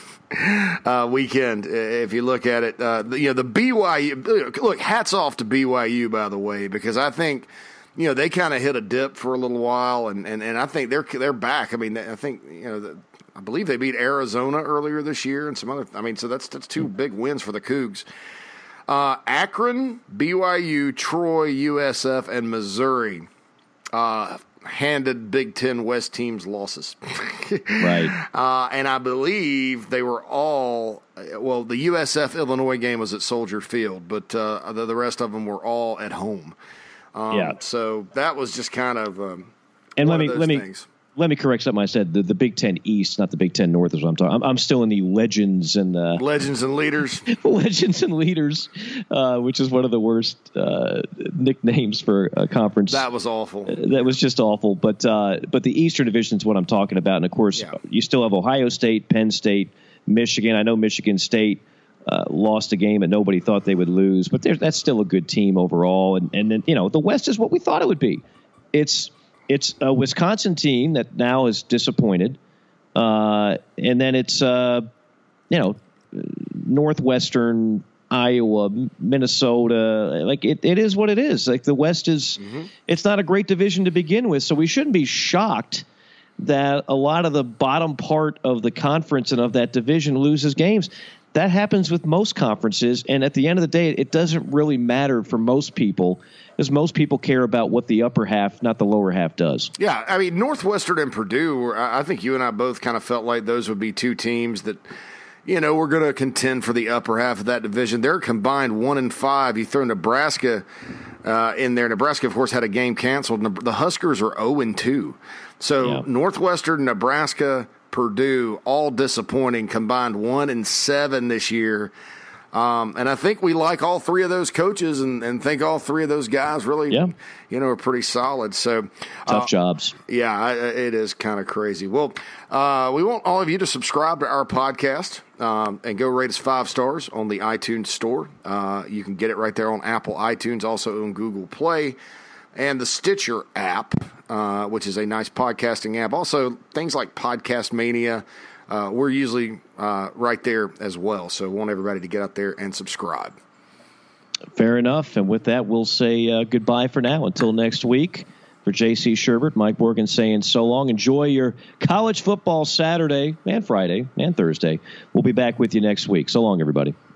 uh, weekend. If you look at it, uh, you know, the B Y U. Look, hats off to B Y U, by the way, because I think, you know, they kind of hit a dip for a little while, and, and, and I think they're they're back. I mean, I think, you know, the, I believe they beat Arizona earlier this year, and some other. I mean, so that's that's two big wins for the Cougs. Uh, Akron, B Y U, Troy, U S F, and Missouri uh, handed Big Ten West teams losses. Right. Uh, and I believe they were all, well, the U S F Illinois game was at Soldier Field, but uh, the, the rest of them were all at home. Um, yeah. So that was just kind of um, and one let me of those let me. things. Let me correct something I said. The, the Big Ten East, not the Big Ten North, is what I'm talking. I'm, I'm still in the legends and uh, legends and leaders, legends and leaders, uh, which is one of the worst uh, nicknames for a conference. That was awful. That was just awful. But uh, but the Eastern Division is what I'm talking about, and of course, yeah. you still have Ohio State, Penn State, Michigan. I know Michigan State uh, lost a game that nobody thought they would lose, but that's still a good team overall. And and then you know the West is what we thought it would be. It's It's a Wisconsin team that now is disappointed, uh, and then it's uh, you know Northwestern, Iowa, Minnesota. Like it, it is what it is. Like the West is, mm-hmm. It's not a great division to begin with, so we shouldn't be shocked that a lot of the bottom part of the conference and of that division loses games. That happens with most conferences, and at the end of the day, it doesn't really matter for most people because most people care about what the upper half, not the lower half, does. Yeah, I mean, Northwestern and Purdue, I think you and I both kind of felt like those would be two teams that, you know, we're going to contend for the upper half of that division. They're combined one and five. You throw Nebraska uh, in there. Nebraska, of course, had a game canceled. The Huskers are oh and two. So yeah. Northwestern, Nebraska, Purdue, all disappointing, combined one and seven this year. Um, and I think we like all three of those coaches and, and think all three of those guys really, yeah. you know, are pretty solid. So tough uh, jobs. Yeah, I, it is kind of crazy. Well, uh, we want all of you to subscribe to our podcast um, and go rate us five stars on the iTunes store. Uh, you can get it right there on Apple iTunes, also on Google Play, and the Stitcher app, uh, which is a nice podcasting app. Also, things like Podcast Mania, uh, we're usually uh, right there as well. So we want everybody to get out there and subscribe. Fair enough. And with that, we'll say uh, goodbye for now until next week. For J C Sherbert, Mike Morgan saying so long. Enjoy your college football Saturday and Friday and Thursday. We'll be back with you next week. So long, everybody.